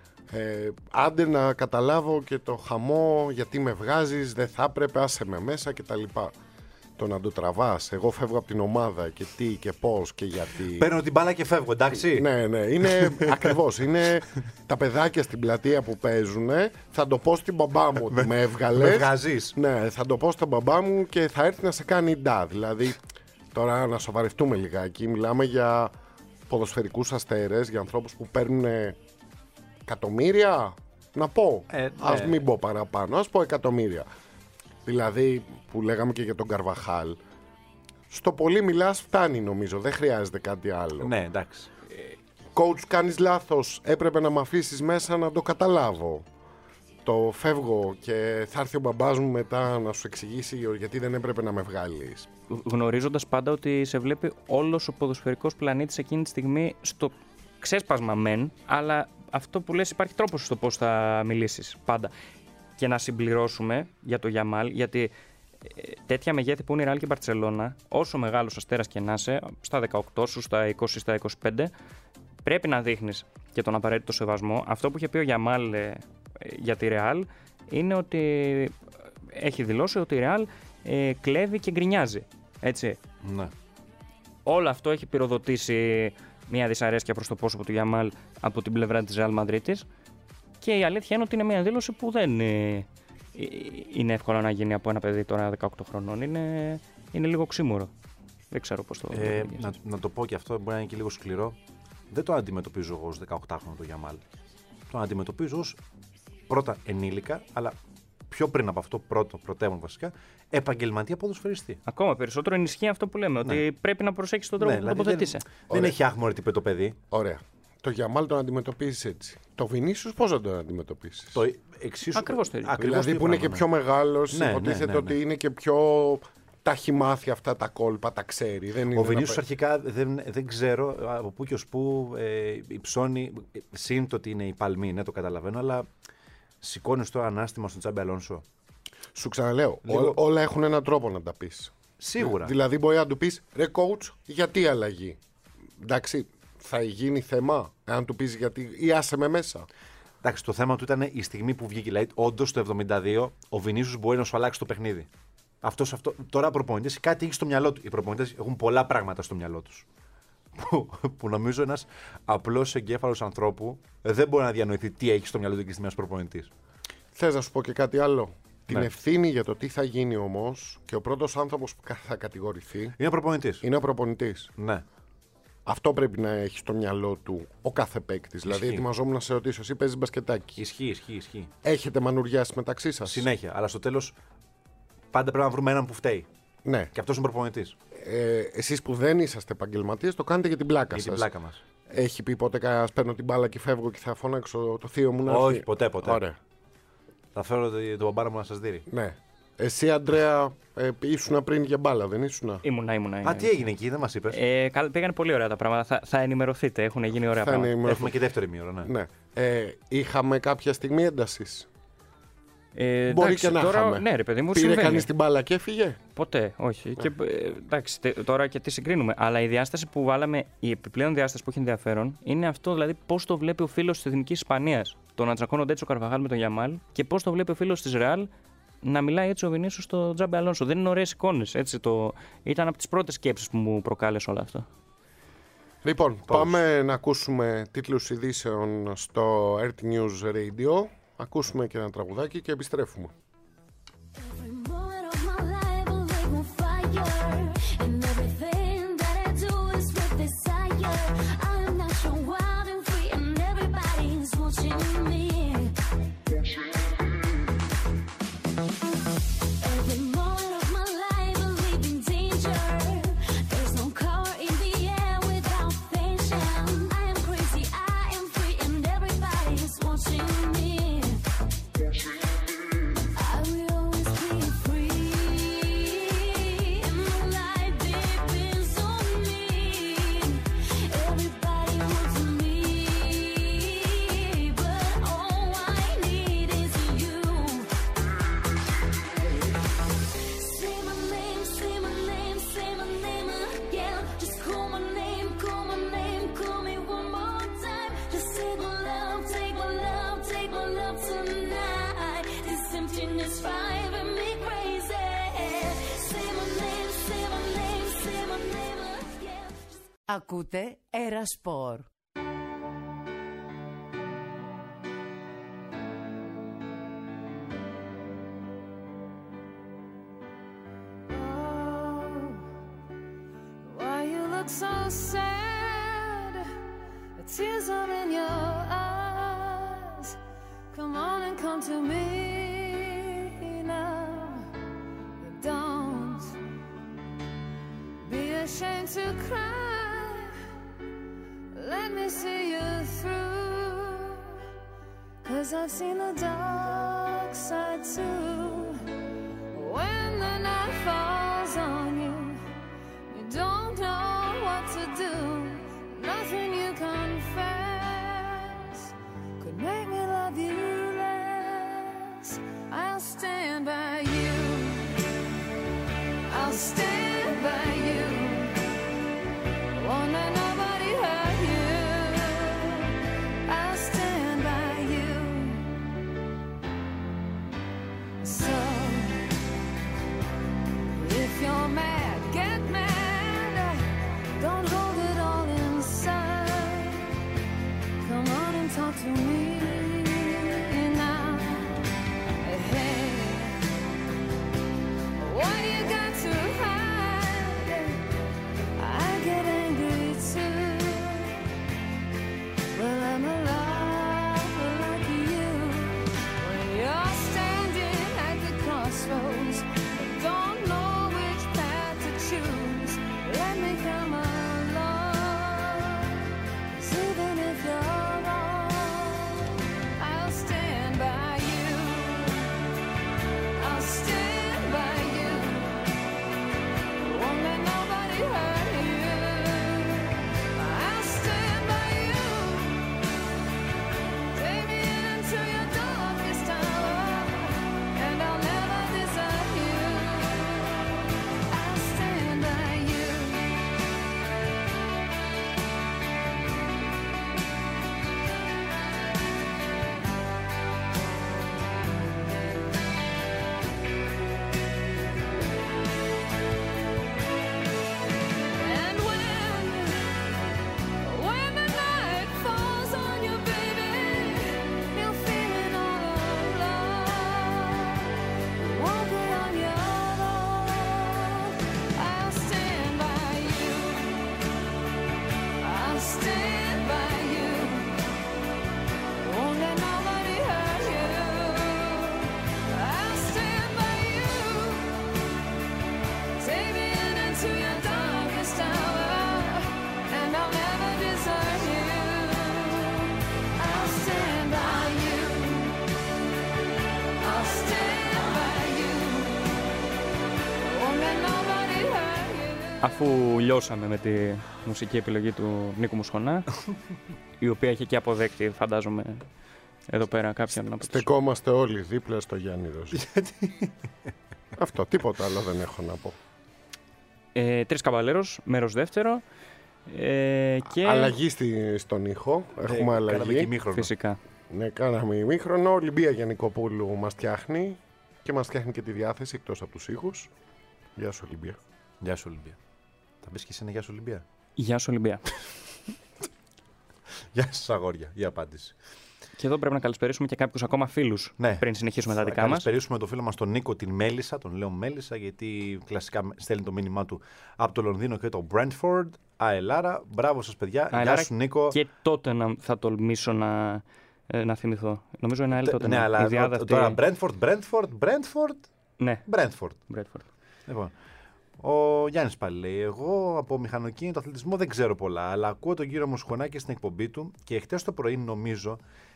Ε, άντε να καταλάβω και το χαμό, γιατί με βγάζεις, δεν θα έπρεπε, άσε με μέσα κτλ. Το να το τραβάς, εγώ φεύγω από την ομάδα και τι και πώς και γιατί. Παίρνω την μπάλα και φεύγω, εντάξει. Ναι, ναι, είναι ακριβώς. Είναι τα παιδάκια στην πλατεία που παίζουν. Θα το πω στην μπαμπά μου ότι με έβγαλε. Με βγάζεις. Ναι, θα το πω στον μπαμπά μου και θα έρθει να σε κάνει ντά. Δηλαδή, τώρα να σοβαρευτούμε λιγάκι. Μιλάμε για ποδοσφαιρικούς αστέρες, για ανθρώπους που παίρνουν εκατομμύρια. Να πω. Ε, ναι. Ας μην πω παραπάνω. Ας πω εκατομμύρια. Δηλαδή, που λέγαμε και για τον Καρβαχάλ. Στο πολύ μιλάς φτάνει νομίζω. Δεν χρειάζεται κάτι άλλο. Ναι, εντάξει. Coach, κάνεις λάθος, έπρεπε να με αφήσεις μέσα να το καταλάβω. Το φεύγω και θα έρθει ο μπαμπάς μου μετά να σου εξηγήσει γιατί δεν έπρεπε να με βγάλεις. γνωρίζοντας πάντα ότι σε βλέπει όλος ο ποδοσφαιρικός πλανήτης εκείνη τη στιγμή στο ξέσπασμα μεν, αλλά αυτό που λες υπάρχει τρόπος στο πώς θα μιλήσεις πάντα. Και να συμπληρώσουμε για το Γιαμάλ, γιατί ε, τέτοια μεγέθη που είναι η Ρεάλ και η Μπαρτσελώνα, όσο μεγάλος αστέρας και να είσαι, στα δεκαοκτώ σου, στα είκοσι, στα είκοσι πέντε, πρέπει να δείχνεις και τον απαραίτητο σεβασμό. Αυτό που είχε πει ο Γιαμάλ ε, για τη Ρεάλ είναι ότι έχει δηλώσει ότι η Ρεάλ ε, κλέβει και γκρινιάζει. Έτσι. Ναι. Όλο αυτό έχει πυροδοτήσει μια δυσαρέσκεια προς το πρόσωπο του Γιαμάλ από την πλευρά της Real Madrid. Και η αλήθεια είναι ότι είναι μια δήλωση που δεν είναι, είναι εύκολο να γίνει από ένα παιδί τώρα δεκαοκτώ χρονών. Είναι, είναι λίγο ξύμορο. Δεν ξέρω πώς το. Ε, να, να το πω και αυτό, μπορεί να είναι και λίγο σκληρό. Δεν το αντιμετωπίζω εγώ ως δεκαοκτάχρονο το Γιαμάλ. Το αντιμετωπίζω ως πρώτα ενήλικα, αλλά πιο πριν από αυτό, πρώτο, πρωτεύον βασικά, επαγγελματία ποδοσφαιριστή. Ακόμα περισσότερο ενισχύει αυτό που λέμε, Ναι. ότι πρέπει να προσέξεις τον τρόπο Ναι, που δηλαδή τοποθετείσαι. Δεν, δεν έχει άχμορη τύπε το παιδί. Ωραία. Το Γιαμάλ τον αντιμετωπίζεις έτσι. Το Βινίσιους πώς θα τον αντιμετωπίσεις? Το εξίσου. Ακριβώς το ίδιο. Ακριβώς Δηλαδή το που είναι πράγμα, και πιο μεγάλος, Ναι, ναι, υποτίθεται ναι, ναι. ότι είναι και πιο. Τα έχει μάθει αυτά τα κόλπα, τα ξέρει. Δεν είναι Ο ένα Βινίσιους παι- αρχικά δεν, δεν ξέρω από πού και ως πού ε, υψώνει. ε, Συν το ότι είναι η παλμή, ναι, το καταλαβαίνω, αλλά σηκώνει το ανάστημα στον Τσάμπι Αλόνσο. Σου ξαναλέω, Λίγο- ό- όλα έχουν έναν τρόπο να τα πεις. Σίγουρα. Δηλαδή μπορεί να του πεις, ρε coach, γιατί αλλαγή? Εντάξει, θα γίνει θέμα, αν του πεις γιατί, ή άσε με μέσα. Εντάξει, το θέμα του ήταν η στιγμή που βγήκε. Δηλαδή, όντως το εβδομήντα δύο ο Βινίσιους μπορεί να σου αλλάξει το παιχνίδι. Αυτός, αυτό, τώρα ο προπονητής κάτι έχει στο μυαλό του. Οι προπονητές έχουν πολλά πράγματα στο μυαλό τους. Που, που νομίζω ένας απλός εγκέφαλος ανθρώπου δεν μπορεί να διανοηθεί τι έχει στο μυαλό του και στη μέση προπονητής. Θες να σου πω και κάτι άλλο? Την Ναι. ευθύνη για το τι θα γίνει όμως και ο πρώτος άνθρωπος που θα κατηγορηθεί Είναι προπονητής. είναι ο προπονητής. Ναι. Αυτό πρέπει να έχει στο μυαλό του ο κάθε παίκτη. Δηλαδή, ετοιμαζόμουν να σε ρωτήσω, εσύ παίζεις μπασκετάκι. Ισχύει, ισχύει, ισχύει. Έχετε μανουριάσει μεταξύ σας? Συνέχεια. Αλλά στο τέλος πάντα πρέπει να βρούμε έναν που φταίει. Ναι. Και αυτός είναι προπονητής. Ε, εσείς που δεν είσαστε επαγγελματίες, το κάνετε για την πλάκα Για σας. την πλάκα μας. Έχει πει ποτέ κανένα παίρνω την μπάλα και φεύγω και θα φώναξω το θείο μου να έρθει? Όχι, ποτέ, ποτέ. Ωραία. Θα φέρω το- τον μπαμπάρα μου να σας δει. Ναι. Εσύ, Αντρέα, ε, ήσουνα πριν για μπάλα, δεν ήσουνα? Ήμουνα, ήμουνα. Α, ήμουνα. τι έγινε εκεί, δεν μας είπες. Ε, καλά, πήγανε πολύ ωραία τα πράγματα. Θα, θα ενημερωθείτε. Έχουν γίνει ωραία Θα πράγματα. είναι- Έχουμε και δεύτερη μοίρα, ναι. Ναι. Ε, είχαμε κάποια στιγμή έντασης. Ε, Μπορεί εντάξει, και να τώρα, είχαμε. Ναι, ρε παιδί μου, Πήρε συμβαίνει. κανείς την μπάλα και έφυγε. Ποτέ, όχι. Και, ε, εντάξει, τε- τώρα και τι συγκρίνουμε. Αλλά η διάσταση που βάλαμε, η επιπλέον διάσταση που έχει ενδιαφέρον, είναι αυτό δηλαδή πώς το βλέπει ο φίλος της Εθνικής Ισπανίας, τον Ατζακόνο Ντέτσο Καρβαγάλ με τον Γιαμάλ, και πώς το βλέπει ο φίλος της Ρεάλ να μιλάει έτσι ο Βινίσιους στο Τζάμπι Αλόνσο. Δεν είναι ωραίες εικόνες. Έτσι, το... Ήταν από τις πρώτες σκέψεις που μου προκάλεσε όλο αυτό. Λοιπόν, πάμε να ακούσουμε τίτλους ειδήσεων στο Earth News Radio. Ακούσουμε και ένα τραγουδάκι και επιστρέφουμε. Every moment of my life will light on fire, and everything that I do is with desire. I am natural, wild and free, and everybody's watching me. Every moment of my life I live in danger. There's no cover in the air without tension. I am crazy, I am free, and everybody's watching me. I will always be free, and the light depends on me. Everybody wants me, but all I need is you. Say my name, say my name, say my name again. Just call my name, call my name, call me one more time. Just take my love, take my love, take my love tonight. This emptiness driving me crazy. Say my name, say my name, say my name again. Ακούτε Ερασπορ. Why you look so sad? The tears are in your eyes. Come on and come to me now. Don't be ashamed to cry. Let me see you through. 'Cause I've seen the dark side too. When the night falls on you, you don't know what to do. Nothing you confess could make me love you less. I'll stand by you. I'll stand by you. Won't let nobody hurt you. I'll stand by you. So if you're mad, get mad. Don't hold it all inside. Αφού λιώσαμε με τη μουσική επιλογή του Νίκου Μουσχωνά, η οποία είχε και αποδέκτη, φαντάζομαι, εδώ πέρα κάποιον από τους... Στεκόμαστε όλοι δίπλα στο Γιάννη Ροζή. Αυτό, τίποτα άλλο δεν έχω να πω. Ε, Τρεις Καμπαλέρος, μέρος δεύτερο. Ε, και... Αλλαγή στη, στον ήχο. Έχουμε Ε, αλλαγή. κάναμε και ημίχρονο. Φυσικά. Ναι, κάναμε ημίχρονο. Ολυμπία Γιαννικοπούλου μας φτιάχνει και μας φτιάχνει και τη διάθεση εκτός από τους ήχους. Γεια σου, Ολυμπία. Γεια σου, Ολυμπία. Θα πεις και εσύ ένα γεια σου, Ολυμπία. Γεια σου, Ολυμπία. Γεια σας, αγόρια. Η απάντηση. Και εδώ πρέπει να καλησπερίσουμε και κάποιους ακόμα φίλους Ναι. πριν συνεχίσουμε τα Θα δικά μας. καλησπερίσουμε τον φίλο μας τον Νίκο, την Μέλισσα, τον λέω Μέλισσα, γιατί κλασικά στέλνει το μήνυμά του από το Λονδίνο και το Brentford. Αελάρα, μπράβο σας, παιδιά. Αελάρα, Γεια σου, Νίκο. Και τότε να, θα τολμήσω να, ε, να θυμηθώ. Νομίζω είναι άλλη τότε. Ναι, αλλά η διάδα αυτή... τώρα Brentford, Brentford, Brentford, Ναι, Brentford. Bradford. Λοιπόν, ο Γιάννης πάλι λέει: Εγώ από μηχανοκίνητο αθλητισμό δεν ξέρω πολλά, αλλά ακούω τον κύριο Μουσχωνάκη στην εκπομπή του και χτες το πρωί νομίζω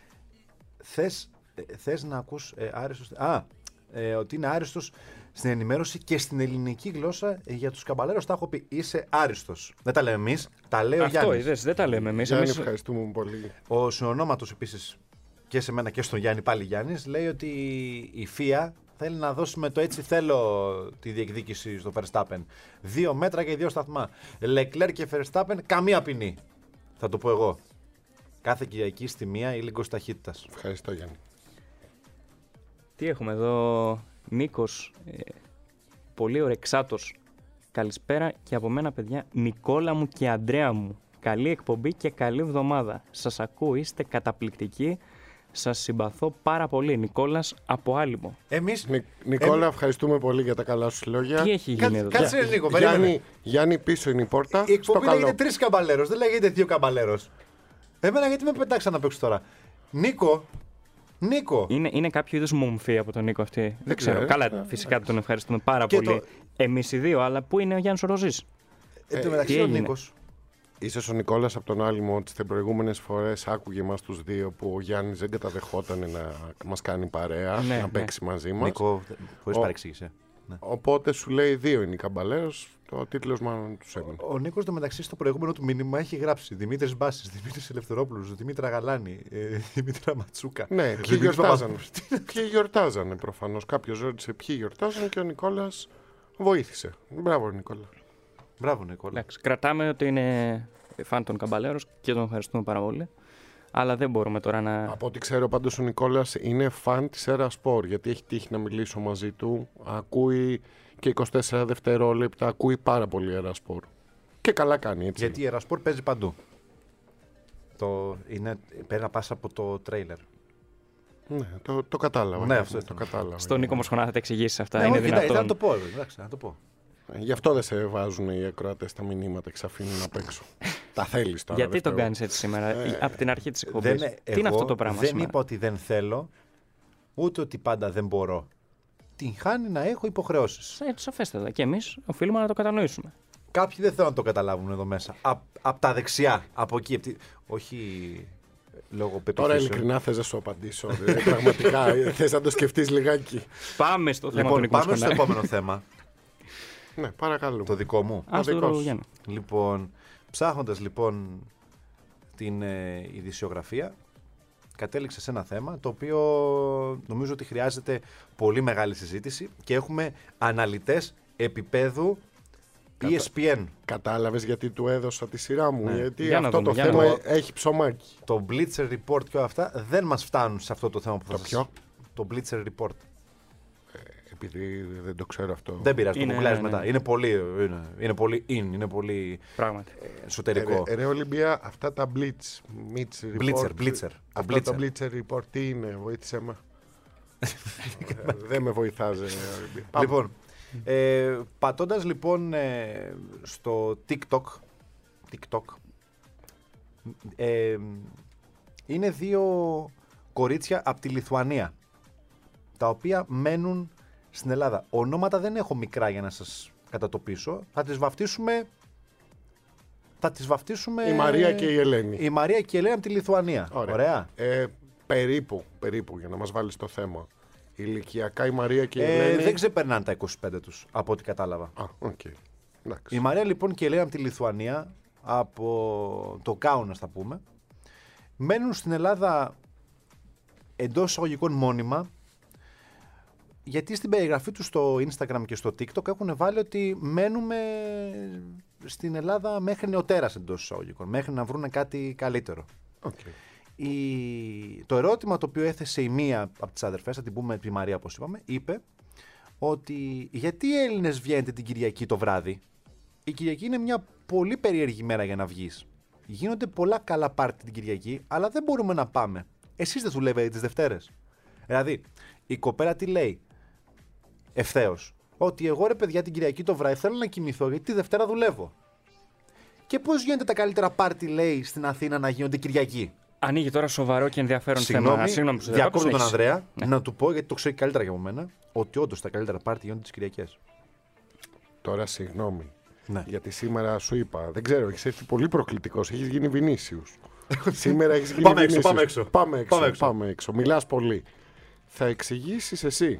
θες, ε, θες να ακούς ε, άριστος, α, ε, ότι είναι άριστος στην ενημέρωση και στην ελληνική γλώσσα ε, για τους καμπαλέρους. Τα έχω πει: Είσαι άριστος. Δεν τα λέμε εμείς, τα λέει ο Αυτό Γιάννης. είδες, δεν τα λέμε εμείς. Γιάννη, εμείς... ευχαριστούμε πολύ. Ο συνονόματος επίσης και σε μένα και στον Γιάννη, πάλι Γιάννης, λέει ότι η ΦΙΑ θέλει να δώσει με το έτσι θέλω τη διεκδίκηση στο Verstappen. Δύο μέτρα και δύο σταθμά. Leclerc και Verstappen, καμία ποινή. Θα το πω εγώ. Κάθε Κυριακή στη μία η λίγκος ταχύτητας. Ευχαριστώ, Γιάννη. Τι έχουμε εδώ, Νίκος, ε, πολύ ορεξάτος. Καλησπέρα και από μένα, παιδιά, Νικόλα μου και Αντρέα μου. Καλή εκπομπή και καλή εβδομάδα. Σας ακούω, είστε καταπληκτικοί. Σας συμπαθώ πάρα πολύ. Νικόλας από Άλυμο. Εμείς. Νι- Νικόλα, ευχαριστούμε πολύ για τα καλά σου λόγια. Τι έχει γίνει Κάτσε, εδώ. κάτσε ρε, Νίκο, περίμενε. Γιάννη, Γιάννη, πίσω είναι η πόρτα. Η Στο εκπομπή καλό. λέγεται τρεις καμπαλέρος, δεν λέγεται δύο καμπαλέρος. Εμένα γιατί με πετάξαν να παίξω τώρα. Νίκο, Νίκο. Είναι, είναι κάποιο είδους μομφή από τον Νίκο αυτή. Δεν, ξέρω. ξέρω. Καλά, φυσικά τον ευχαριστούμε πάρα Και πολύ. το- Εμείς οι δύο, αλλά πού είναι ο Γιάννης ο Ροζής? Εν τω μεταξύ τι ο έγινε? Νίκος. Ίσως ο Νικόλας από τον Άλυμο ότι στις προηγούμενες φορές άκουγε μας τους δύο που ο Γιάννης δεν καταδεχόταν να μας κάνει παρέα, Ναι, να ναι. παίξει μαζί μας. Νίκο, χωρίς Ο- παρεξήγηση. Ναι. Οπότε σου λέει δύο είναι οι καμπαλέρος, το τίτλος μάλλον τους έμεινε. Ο Νίκο το μεταξύ στο προηγούμενο του μήνυμα έχει γράψει Δημήτρης Μπάσης, Δημήτρης Ελευθερόπουλος, Δημήτρα Γαλάνη, ε, Δημήτρα Ματσούκα. Ναι, ποιοι Δημήτρης γιορτάζανε. Παπα- Ποιοι γιορτάζανε προφανώς. Κάποιος ρώτησε ποιοι γιορτάζανε και ο Νικόλας βοήθησε. Μπράβο, Νικόλα. Μπράβο, Νικόλα. Εντάξει, κρατάμε ότι είναι φαν των Καμπαλέρος και τον ευχαριστούμε πάρα πολύ. Αλλά δεν μπορούμε τώρα να. Από ό,τι ξέρω πάντως ο Νικόλας είναι φαν της Έρα Σπορ, γιατί έχει τύχει να μιλήσω μαζί του. Ακούει και είκοσι τέσσερα δευτερόλεπτα, ακούει πάρα πολύ Έρα Σπορ. Και καλά κάνει, έτσι. Γιατί η Ερασπορ παίζει παντού. Το είναι, πρέπει να πας από το τρέιλερ. Ναι, το, το κατάλαβα. Ναι, αυτό το ήταν. κατάλαβα. Στον Νίκο Μοσχονά θα τα εξηγήσει αυτά. Ναι, είναι όχι, εντάξει, δυνατόν. να το πω. Εντάξει, να το πω. Ε, Γι' αυτό δεν σε βάζουν οι ακροατές τα μηνύματα και σε αφήνουν απ' έξω. Τα θέλεις τώρα. Γιατί δεν τον φταίω. κάνει έτσι σήμερα, Ε, από την αρχή τη εκπομπή. Δεν, Τι εγώ είναι αυτό το πράγμα δεν σήμερα? είπα ότι δεν θέλω, ούτε ότι πάντα δεν μπορώ. Την χάνει να έχω υποχρεώσεις. Ε, σαφέστατα. Και εμεί οφείλουμε να το κατανοήσουμε. Κάποιοι δεν θέλουν να το καταλάβουν εδώ μέσα. Από τα δεξιά, από εκεί. απ' τη- Όχι λόγω Τώρα πεπιθήσεων. ειλικρινά θες να σου απαντήσω. ε, Πραγματικά ε, θες να το σκεφτείς λιγάκι. Πάμε στο θέμα του Λοιπόν, Νίκου πάμε στο Μοσχονά. επόμενο θέμα. Ναι, παρακαλώ. Το δικό μου. Α, δικός στο σου. Γιάννη. Λοιπόν, ψάχνοντας λοιπόν την ε, ειδησιογραφία, κατέληξε σε ένα θέμα το οποίο νομίζω ότι χρειάζεται πολύ μεγάλη συζήτηση και έχουμε αναλυτές επίπεδου Κατα- ι ες πι εν. Κατάλαβες γιατί του έδωσα τη σειρά μου. Ναι. Γιατί Για να αυτό δούμε, το για να θέμα δούμε. έχει ψωμάκι. Το Blitzer Report και όλα αυτά δεν μας φτάνουν σε αυτό το θέμα που θα Το σας- ποιο? Το Blitzer Report. Επειδή δεν το ξέρω αυτό. Δεν πειράζει, το Είναι- κουκλάρεις ναι, ναι. μετά. Είναι πολύ, είναι, είναι πολύ in, είναι πολύ Πράγματι. εσωτερικό. Ε, ρε, ρε Ολυμπία, αυτά τα Blitz, Blitz report, Blitzer, Blitzer. Αυτό το Blitzer report τι είναι, βοήθησε με. Ε, Δεν με βοηθάζει, ρε Ολυμπία. Πάμε. Λοιπόν, ε, πατώντας λοιπόν ε, στο TikTok, TikTok ε, είναι δύο κορίτσια από τη Λιθουανία, τα οποία μένουν στην Ελλάδα. Ονόματα δεν έχω μικρά για να σας κατατοπίσω. Θα τις βαφτίσουμε... Θα τις βαφτίσουμε... Η Μαρία και η Ελένη. Η Μαρία και η Ελένη από τη Λιθουανία. Ωραία. Ωραία. Ε, περίπου, περίπου, για να μας βάλεις το θέμα. Ηλικιακά η Μαρία και η Ε, Ελένη. δεν ξεπερνάνε τα είκοσι πέντε τους, από ό,τι κατάλαβα. Α, οκ. Εντάξει. Η Μαρία λοιπόν και η Ελένα από τη Λιθουανία, από το Κάουνας θα πούμε, μένουν στην Ελλάδα εντός εισαγωγικών μόνιμα, γιατί στην περιγραφή τους στο Instagram και στο TikTok έχουν βάλει ότι μένουμε στην Ελλάδα μέχρι νεοτέρας εντός εισαγωγικών, μέχρι να βρουν κάτι καλύτερο. Okay. Η... Το ερώτημα το οποίο έθεσε η μία από τις αδερφές, θα την πούμε τη Μαρία όπως είπαμε, είπε ότι γιατί οι Έλληνες βγαίνετε την Κυριακή το βράδυ? Η Κυριακή είναι μια πολύ περίεργη μέρα για να βγεις. Γίνονται πολλά καλά πάρτι την Κυριακή, αλλά δεν μπορούμε να πάμε. Εσείς δεν δουλεύετε τις Δευτέρες? Δηλαδή, η κοπέλα τι λέει ευθέως? Ότι εγώ ρε παιδιά την Κυριακή το βράδυ θέλω να κοιμηθώ γιατί τη Δευτέρα δουλεύω. Και πώς γίνεται τα καλύτερα πάρτι, λέει, στην Αθήνα να γίνονται Κυριακή? Ανοίγει τώρα σοβαρό και ενδιαφέρον Συγγνώμη, θέμα. Συγγνώμη, που διακόπτω τον συνέχισε. Ανδρέα Ναι. να του πω, γιατί το ξέρει καλύτερα για από μένα, ότι όντως τα καλύτερα πάρτι γίνονται τις Κυριακές. Τώρα συγγνώμη. Ναι. Γιατί σήμερα σου είπα, δεν ξέρω, έχεις έρθει πολύ προκλητικός, έχεις γίνει Βινίσιους. Σήμερα έχεις γίνει Πάμε έξω, Βινίσιους. πάμε έξω. Πάμε έξω, Πάμε έξω. πάμε έξω. Μιλάς πολύ. Θα εξηγήσεις εσύ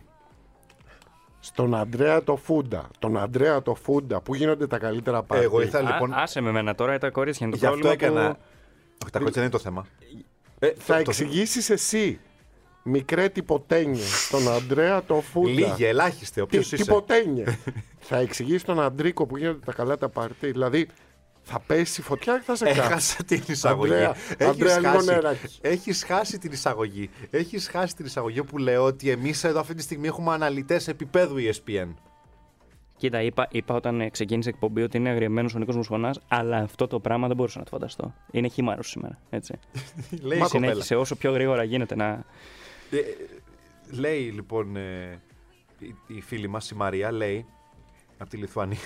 στον Αντρέα το Φούντα, τον Αντρέα το Φούντα, που γίνονται τα καλύτερα πάρτι. Εγώ ήθελα λοιπόν. Α, άσε με μένα τώρα, τα κορίτσια είναι το Γι' αυτό πρόβλημα. έκανα. Που... Όχι, τα κότσια δεν είναι το θέμα. Ε, Θα το- το- εξηγήσεις εσύ, μικρέ τυποτένιε, στον Αντρέα το Φούντα. Λίγε, ελάχιστε, ο Τι, ποιος είσαι. τυποτένιε. Θα εξηγήσει τον Αντρίκο που γίνονται τα καλά τα πάρτι. Δηλαδή, θα πέσει φωτιά και θα σε κάτσει. Έχασα την εισαγωγή. Αντρέα, Έχεις Αντρέα, λίγο χάσει, νεράκι. έχεις χάσει την εισαγωγή. Έχεις χάσει την εισαγωγή που λέω ότι εμείς εδώ αυτή τη στιγμή έχουμε αναλυτές επίπεδου ι ες πι εν. Κοίτα, είπα, είπα όταν ε, ξεκίνησε η εκπομπή ότι είναι αγριεμένος ο Νίκος Μουσχωνάς, αλλά αυτό το πράγμα δεν μπορούσα να το φανταστώ. Είναι χήμαρος σήμερα. Έτσι. Λέει η κοπέλα. Συνέχισε όσο πιο γρήγορα γίνεται να. Ε, λέει λοιπόν ε, η, η φίλη μας η Μαρία, λέει από τη Λιθουανία,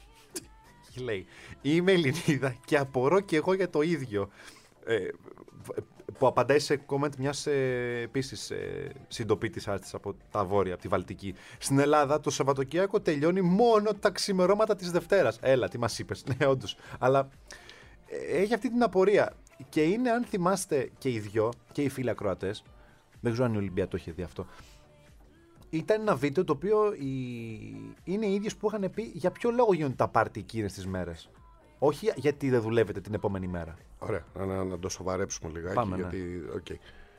λέει είμαι Ελληνίδα και απορώ και εγώ για το ίδιο, ε, που απαντάει σε comment μιας ε, επίσης ε, συντοπίτης άρτης από τα βόρεια, από τη Βαλτική. Στην Ελλάδα το Σαββατοκύριακο τελειώνει μόνο τα ξημερώματα της Δευτέρας. Έλα, τι μας είπες. Ναι, όντως. Αλλά ε, έχει αυτή την απορία. Και είναι, αν θυμάστε και οι δυο, και οι φίλοι ακροατές, δεν ξέρω αν η Ολυμπία το είχε δει αυτό. Ήταν ένα βίντεο το οποίο οι... είναι οι ίδιες που είχαν πει για ποιο λόγο γίνονται τα πάρτι εκείνες τις μέρες. Όχι γιατί δεν δουλεύετε την επόμενη μέρα. Ωραία, να, να, να το σοβαρέψουμε λιγάκι. Πάμε, ναι. γιατί, okay.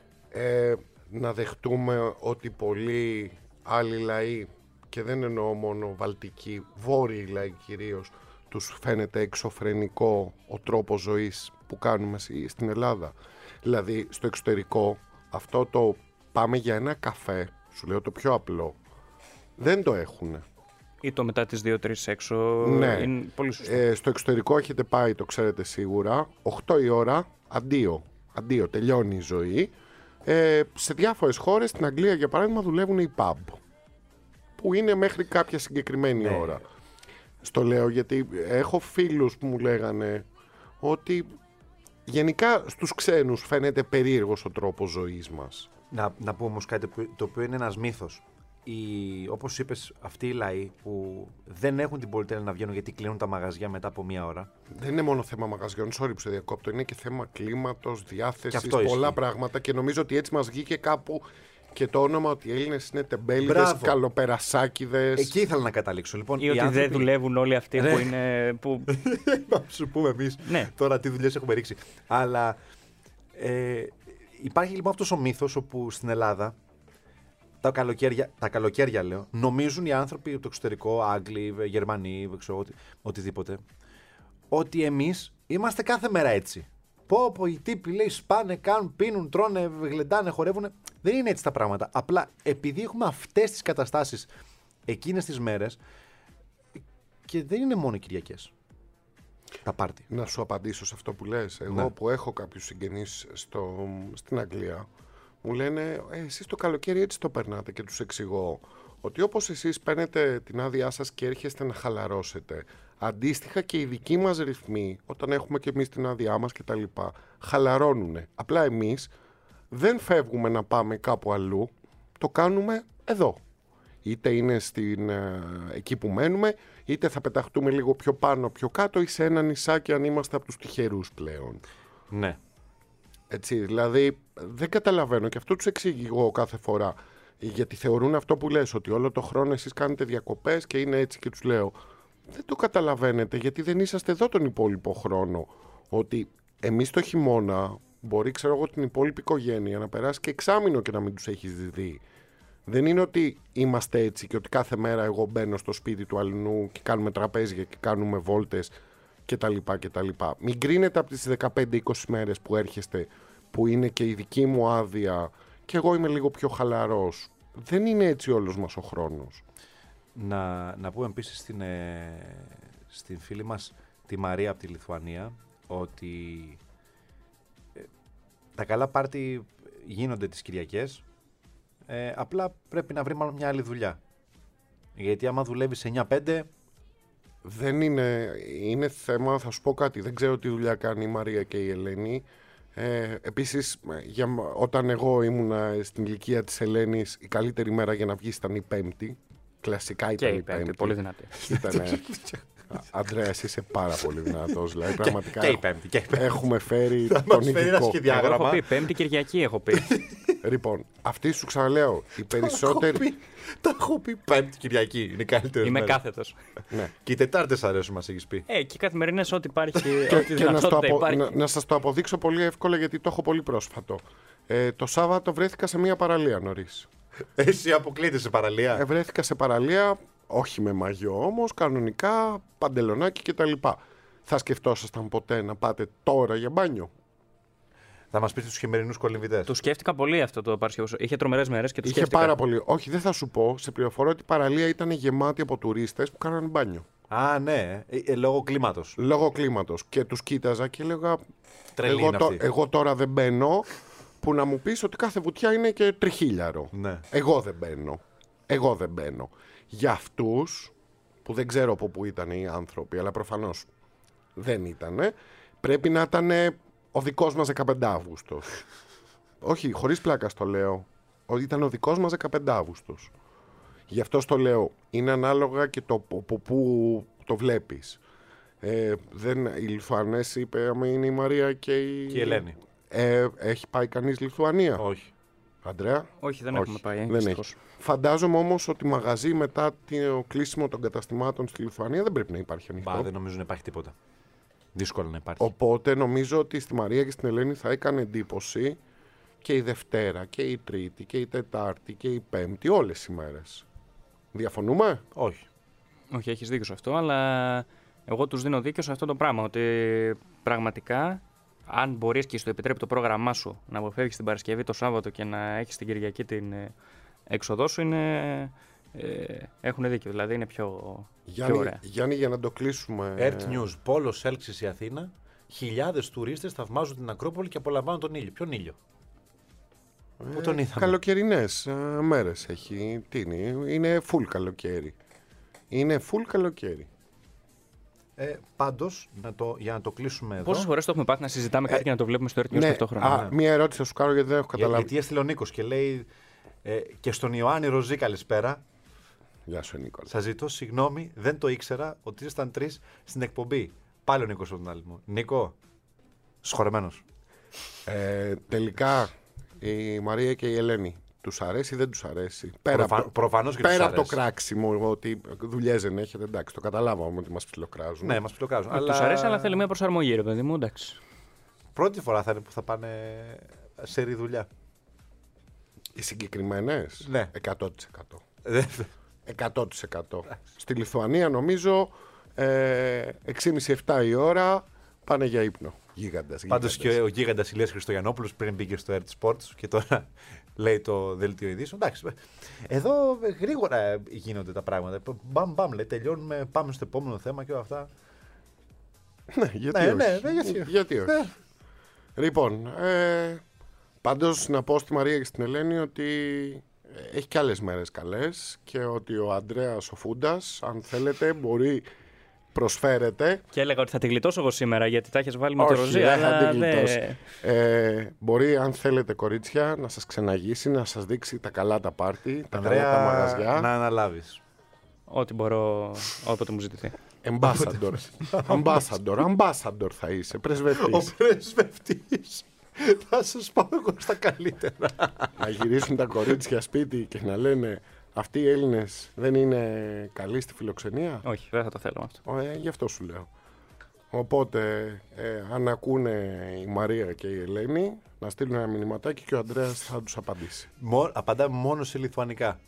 ε, να δεχτούμε ότι πολλοί άλλοι λαοί, και δεν εννοώ μόνο βαλτικοί, βόρειοι λαοί κυρίως, τους φαίνεται εξωφρενικό ο τρόπος ζωής που κάνουμε στην Ελλάδα. Δηλαδή, στο εξωτερικό, αυτό το πάμε για ένα καφέ, σου λέω το πιο απλό, δεν το έχουνε. Ή το μετά τις δύο τρεις έξω. Ναι. Είναι πολύ σωστό. Ε, στο εξωτερικό έχετε πάει, το ξέρετε σίγουρα, οκτώ η ώρα, αντίο, αντίο, τελειώνει η ζωή. Ε, σε διάφορες χώρες, στην Αγγλία για παράδειγμα, δουλεύουν οι pub, που είναι μέχρι κάποια συγκεκριμένη Ναι. ώρα. Στο λέω γιατί έχω φίλους που μου λέγανε ότι γενικά στους ξένους φαίνεται περίεργος ο τρόπος ζωής μας. Να, να πω όμως κάτι που, το οποίο είναι ένας μύθος. Οι, όπως είπες, αυτοί οι λαοί που δεν έχουν την πολυτέλεια να βγαίνουν γιατί κλείνουν τα μαγαζιά μετά από μία ώρα. Δεν είναι μόνο θέμα μαγαζιών, sorry που σε διακόπτω, είναι και θέμα κλίματος, διάθεσης, αυτό πολλά ισχύει. πράγματα και νομίζω ότι έτσι μας βγήκε κάπου και το όνομα ότι οι Έλληνες είναι τεμπέληδες, Μπράβο. καλοπερασάκηδες. Εκεί ήθελα να καταλήξω. Λοιπόν, Ή οι ότι άνθρωποι... δεν δουλεύουν όλοι αυτοί Ναι. που είναι. Που... Να σου πούμε εμείς Ναι. τώρα τι δουλειές έχουμε ρίξει. Αλλά ε, υπάρχει λοιπόν αυτός ο μύθος όπου στην Ελλάδα τα καλοκαίρια, τα καλοκαίρια λέω, νομίζουν οι άνθρωποι από το εξωτερικό, Άγγλοι, Γερμανοί, ξέρω, οτι, οτιδήποτε, ότι εμείς είμαστε κάθε μέρα έτσι. Πω πω οι τύποι λέει σπάνε, κάνουν, πίνουν, τρώνε, γλεντάνε, χορεύουν. Δεν είναι έτσι τα πράγματα. Απλά επειδή έχουμε αυτές τις καταστάσεις εκείνες τις μέρες και δεν είναι μόνο οι Κυριακές. Τα πάρτι. Να σου απαντήσω σε αυτό που λες. Εγώ Ναι. που έχω κάποιους συγγενείς στο, στην Αγγλία, μου λένε ε, εσείς το καλοκαίρι έτσι το περνάτε και τους εξηγώ ότι όπως εσείς παίρνετε την άδειά σας και έρχεστε να χαλαρώσετε, αντίστοιχα και οι δικοί μας ρυθμοί, όταν έχουμε και εμείς την άδειά μας και τα λοιπά, χαλαρώνουνε. Απλά εμείς δεν φεύγουμε να πάμε κάπου αλλού, το κάνουμε εδώ. Είτε είναι στην, ε, εκεί που μένουμε, είτε θα πεταχτούμε λίγο πιο πάνω, πιο κάτω ή σε ένα νησάκι αν είμαστε από τους τυχερούς πλέον. Ναι. Έτσι, δηλαδή δεν καταλαβαίνω και αυτό τους εξηγώ κάθε φορά. Γιατί θεωρούν αυτό που λες, ότι όλο το χρόνο εσείς κάνετε διακοπές και είναι έτσι και τους λέω. δεν το καταλαβαίνετε γιατί δεν είσαστε εδώ τον υπόλοιπο χρόνο. Ότι εμείς το χειμώνα μπορεί, ξέρω εγώ, την υπόλοιπη οικογένεια να περάσει και εξάμηνο και να μην τους έχεις δει. Δεν είναι ότι είμαστε έτσι και ότι κάθε μέρα εγώ μπαίνω στο σπίτι του αλληνού και κάνουμε τραπέζια και κάνουμε βόλτες κτλ. κτλ. Μην κρίνετε από τις δεκαπέντε είκοσι μέρες που έρχεστε, που είναι και η δική μου άδεια και εγώ είμαι λίγο πιο χαλαρός. Δεν είναι έτσι όλος μας ο χρόνος. Να, να πούμε επίσης στην, ε, στην φίλη μας τη Μαρία από τη Λιθουανία ότι ε, τα καλά πάρτι γίνονται τις Κυριακές, ε, απλά πρέπει να βρει μάλλον μια άλλη δουλειά. Γιατί άμα δουλεύεις εννιά πέντε... Δεν είναι, είναι θέμα, θα σου πω κάτι, δεν ξέρω τι δουλειά κάνει η Μαρία και η Ελένη. Ε, επίσης, για, όταν εγώ ήμουνα στην ηλικία της Ελένης, η καλύτερη μέρα για να βγεις ήταν η Πέμπτη. Κλασικά ήταν Και η η Πέμπτη, Πέμπτη. πολύ δυνατή. Ήτανε... Αντρέας, είσαι πάρα πολύ δυνατός. Δηλαδή, πραγματικά και η Πέμπτη. Και η Πέμπτη. έχουμε φέρει Θα τον μας φέρει ένα ειδικό. Εγώ σχεδιάγραμμα. έχω πει Πέμπτη Κυριακή, έχω πει. Λοιπόν, αυτή σου ξαναλέω, οι περισσότεροι... Τα έχω πει Πέμπτη Κυριακή. Είναι καλύτερο. Είμαι κάθετος. Ναι. Και οι Τετάρτες αρέσουν, μας έχεις πει. Ε, και καθημερινές ό,τι υπάρχει. Και, Ό,τι και να, στο δυνατότητα απο- υπάρχει. να, να σας το αποδείξω πολύ εύκολα γιατί το έχω πολύ πρόσφατο. Ε, το Σάββατο βρέθηκα σε μια παραλία νωρίς. Εσύ αποκλείεται σε παραλία. Ε, βρέθηκα σε παραλία, όχι με μαγιό όμως, κανονικά, παντελονάκι κτλ. Θα σκεφτόσασταν ποτέ να πάτε τώρα για μπάνιο? Θα μας πεις τους χειμερινούς κολυμβητές. Το σκέφτηκα πολύ αυτό το Παρασκευό. Είχε τρομερές μέρες και το Είχε σκέφτηκα. πάρα πολύ. Όχι, δεν θα σου πω. Σε πληροφορώ ότι η παραλία ήταν γεμάτη από τουρίστες που κάνανε μπάνιο. Α, ναι. Ε, ε, λόγω κλίματος. Λόγω κλίματος. Και τους κοίταζα και έλεγα. Τρελή εγώ, είναι το- αυτή. εγώ τώρα δεν μπαίνω. Που να μου πεις ότι κάθε βουτιά είναι και τριχίλιαρο. Ναι. Εγώ δεν μπαίνω. Εγώ δεν μπαίνω. Για αυτούς που δεν ξέρω από πού ήταν οι άνθρωποι, αλλά προφανώς δεν ήτανε, πρέπει να ήταν ο δικός μας δεκαπέντε Αύγουστος. Όχι, χωρίς πλάκα στο λέω. Ότι ήταν ο δικός μας δεκαπέντε Αύγουστος. Γι' αυτό στο λέω. Είναι ανάλογα και το από πού το βλέπεις. Ε, δεν, οι Λιθουανές είπε, άμα είναι η Μαρία και η, Και η Ελένη. Ε, έχει πάει κανείς Λιθουανία? Όχι. Αντρέα? Όχι, δεν Όχι, έχουμε πάει. δεν δυστυχώς. έχει. Φαντάζομαι όμως ότι μαγαζί μετά το κλείσιμο των καταστημάτων στη Λιθουανία δεν πρέπει να υπάρχει ανοιχτό. Μπα, δεν νομίζω να υπάρχει τίποτα. Δύσκολο να υπάρχει. Οπότε νομίζω ότι στη Μαρία και στην Ελένη θα έκανε εντύπωση και η Δευτέρα και η Τρίτη και η Τετάρτη και η Πέμπτη, όλες οι μέρες. Διαφωνούμε? Όχι. Όχι, έχεις δίκιο σε αυτό, αλλά εγώ τους δίνω δίκιο σε αυτό το πράγμα. Ότι πραγματικά, αν μπορείς και στο επιτρέπει το πρόγραμμά σου να αποφεύγεις την Παρασκευή το Σάββατο και να έχεις την Κυριακή την ε, έξοδό σου, είναι, ε, έχουν δίκιο. Δηλαδή είναι πιο, πιο Γιάννη, ωραία. Γιάννη, για να το κλείσουμε. Earth News. Πόλος έλξης η Αθήνα. Χιλιάδες τουρίστες θαυμάζουν την Ακρόπολη και απολαμβάνουν τον ήλιο. Ποιον ήλιο? Πού τον είδαμε? Καλοκαιρινές ε, μέρες έχει. Τι είναι, είναι full καλοκαίρι. Είναι full καλοκαίρι. Ε, πάντως, να το, για να το κλείσουμε εδώ. Πόσες φορές το έχουμε πάθει να συζητάμε κάτι και να το βλέπουμε στο Earth News Ναι, ταυτόχρονα. α, μία ερώτηση θα σου κάνω γιατί δεν έχω Για, καταλάβει. γιατί έστειλε ο Νίκος και λέει ε, και στον Ιωάννη Ροζή καλησπέρα. Γεια σου, Νίκολα. Σας ζητώ συγγνώμη, δεν το ήξερα ότι ήσασταν τρεις στην εκπομπή. Πάλι ο Νίκος από την άλλη μου. Νίκο, σχορεμένος. Ε, τελικά η Μαρία και η Ελένη τους αρέσει ή δεν τους αρέσει? Πέρα, Προφα- από, προφανώς και τους πέρα από το αρέσει. κράξιμο ότι δουλειές δεν έχετε, εντάξει, το καταλάβαμε ότι μας ψιλοκράζουν. Ναι, μας πλοκάζουν. Ε, Τους αρέσει, αλλά θέλει μια προσαρμογή, ρε παιδί μου, εντάξει. Πρώτη φορά θα είναι που θα πάνε σε ριδουλειά. Οι συγκεκριμένες, Ναι. εκατό τοις εκατό. Δεν- εκατό τοις εκατό. Στη Λιθουανία νομίζω ε, έξι και μισή επτά η ώρα πάνε για ύπνο. Γίγαντας. Πάντως γίγαντας. και ο γίγαντας Ηλίας Χριστογιαννόπουλος πριν μπήκε στο Earth Sports και τώρα λέει το δελτίο ειδήσεων. Εντάξει, εδώ γρήγορα γίνονται τα πράγματα. Μπαμ, μπαμ, λέει, τελειώνουμε, πάμε στο επόμενο θέμα και όλα αυτά. Ναι, γιατί Ναι, όχι. ναι, ναι, γιατί όχι. γιατί όχι. Ναι. Λοιπόν, ε, πάντως να πω στη Μαρία και στην Ελένη ότι έχει και άλλες μέρες καλές και ότι ο Αντρέας ο Φούντας, αν θέλετε, μπορεί, προσφέρεται. Και έλεγα ότι θα τη γλιτώσω εγώ σήμερα γιατί τα έχεις βάλει με το Όχι, ροζί. δεν θα αλλά την δεν- γλιτώσει. Ε, μπορεί, αν θέλετε, κορίτσια, να σας ξεναγήσει, να σας δείξει τα καλά τα πάρτι, τα καλά τα μαγαζιά. να αναλάβεις. Ό,τι μπορώ, όποτε μου ζητηθεί. Ambassador. Ambassador. Ambassador θα είσαι. Πρεσβευτής. πρεσβευτής. Θα σας πάω εγώ στα καλύτερα. Να γυρίσουν τα κορίτσια σπίτι και να λένε αυτοί οι Έλληνες δεν είναι καλοί στη φιλοξενία. Όχι, δεν θα το θέλω αυτό. Ε, γι' αυτό σου λέω. Οπότε, ε, αν ακούνε η Μαρία και η Ελένη, να στείλουν ένα μηνυματάκι και ο Ανδρέας θα τους απαντήσει. Μο, απαντάμε μόνο σε λιθουανικά.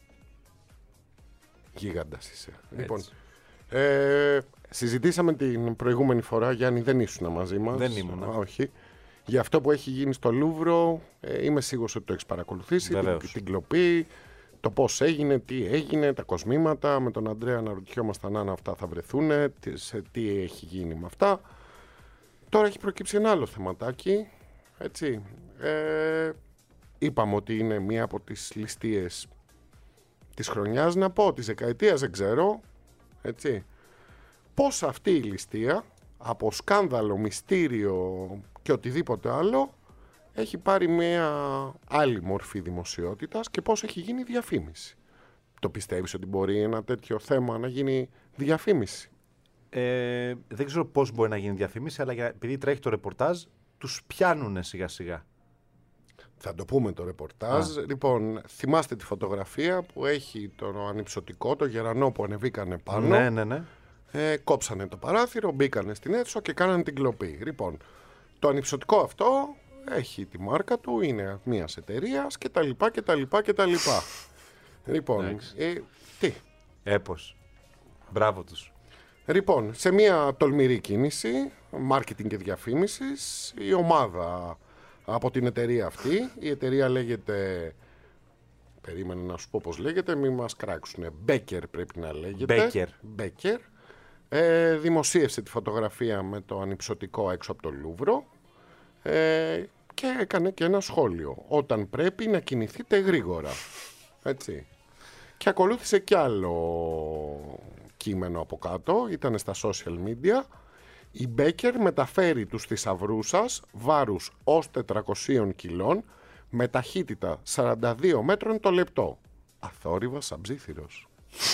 Γίγαντας είσαι. Λοιπόν, ε, συζητήσαμε την προηγούμενη φορά, Γιάννη, δεν ήσουν μαζί μας. Δεν ήμουν. Όχι. Για αυτό που έχει γίνει στο Λούβρο, ε, είμαι σίγουρος ότι το έχεις παρακολουθήσει. Την, την κλοπή, το πώς έγινε, τι έγινε, τα κοσμήματα. Με τον Ανδρέα αναρωτιόμασταν αν αυτά θα βρεθούν, σε τι έχει γίνει με αυτά. Τώρα έχει προκύψει ένα άλλο θεματάκι. Έτσι. Ε, είπαμε ότι είναι μία από τις ληστείες της χρονιάς, να πω, της δεκαετίας, δεν ξέρω. Έτσι. Πώς αυτή η ληστεία, από σκάνδαλο, μυστήριο και οτιδήποτε άλλο, έχει πάρει μια άλλη μορφή δημοσιότητας και πώς έχει γίνει διαφήμιση. Το πιστεύεις ότι μπορεί ένα τέτοιο θέμα να γίνει διαφήμιση? Ε, δεν ξέρω πώς μπορεί να γίνει διαφήμιση, αλλά για, επειδή τρέχει το ρεπορτάζ, τους πιάνουνε σιγά σιγά. Θα το πούμε το ρεπορτάζ. Α. Λοιπόν, θυμάστε τη φωτογραφία που έχει το ανυψωτικό, το γερανό που ανεβήκανε πάνω. Ναι, ναι, ναι. Ε, κόψανε το παράθυρο, μπήκανε στην αίθουσα και κάνανε την κλοπή. Λοιπόν, το ανυψωτικό αυτό έχει τη μάρκα του, είναι μιας εταιρείας και τα λοιπά και τα λοιπά και τα λοιπά. Λοιπόν, ε, τι. Έπως. Μπράβο τους. Λοιπόν, σε μια τολμηρή κίνηση, marketing και διαφήμισης, η ομάδα από την εταιρεία αυτή, η εταιρεία λέγεται, περίμενε να σου πω πώς λέγεται, μην μας κράξουνε, Becker πρέπει να λέγεται. Becker. Becker. Ε, δημοσίευσε τη φωτογραφία με το ανυψωτικό έξω από το Λούβρο ε, και έκανε και ένα σχόλιο. Όταν πρέπει να κινηθείτε γρήγορα. Έτσι. Και ακολούθησε κι άλλο κείμενο από κάτω, ήταν στα social media. Η Becker μεταφέρει τους θησαυρούς σας βάρους ως τετρακόσια κιλών με ταχύτητα σαράντα δύο μέτρων το λεπτό. Αθόρυβα σαν ψήθυρος.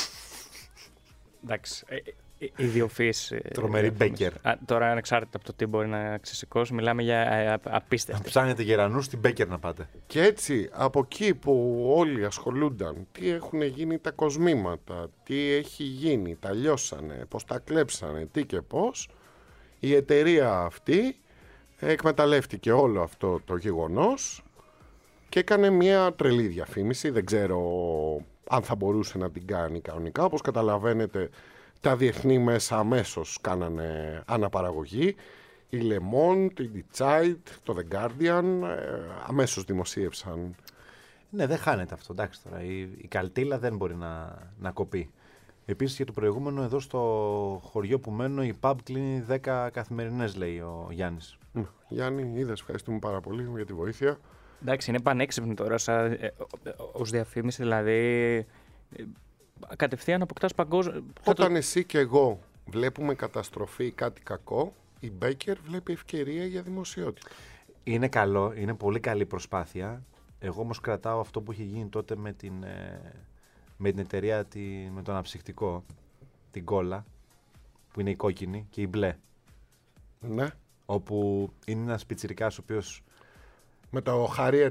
Εντάξει. Ιδιοφύση. Τρομερή Becker. Τώρα, ανεξάρτητα από το τι μπορεί να ξεσηκώσει, μιλάμε για απίστευτη. Αν ψάχνετε γερανούς, στην Becker να πάτε. Και έτσι, από εκεί που όλοι ασχολούνταν, τι έχουν γίνει τα κοσμήματα, τι έχει γίνει, τα λιώσανε, πώς τα κλέψανε, τι και πώς, η εταιρεία αυτή εκμεταλλεύτηκε όλο αυτό το γεγονός και έκανε μια τρελή διαφήμιση. Δεν ξέρω αν θα μπορούσε να την κάνει κανονικά. Όπως καταλαβαίνετε, τα διεθνή μέσα αμέσως κάνανε αναπαραγωγή. Η Le Monde, η Die Zeit, το The Guardian αμέσως δημοσίευσαν. Ναι, δεν χάνεται αυτό. Εντάξει τώρα. Η, η καλτήλα δεν μπορεί να, να κοπεί. Επίσης για το προηγούμενο, εδώ στο χωριό που μένω, η pub κλείνει δέκα καθημερινές, λέει ο Γιάννης. Mm. Γιάννη, είδες, ευχαριστούμε πάρα πολύ για τη βοήθεια. Εντάξει, είναι πανέξυπνη τώρα σαν, ε, ως διαφήμιση, δηλαδή ε, κατευθείαν αποκτάς παγκόσμιο. Όταν το... εσύ και εγώ βλέπουμε καταστροφή ή κάτι κακό, η Becker βλέπει ευκαιρία για δημοσιότητα. Είναι καλό, είναι πολύ καλή προσπάθεια. Εγώ όμως κρατάω αυτό που είχε γίνει τότε με την, ε, με την εταιρεία, τη, με το αναψυκτικό, την Κόλλα, που είναι η κόκκινη και η μπλε. Ναι. Όπου είναι ένας πιτσιρικάς ο οποίος... Με το Harrier.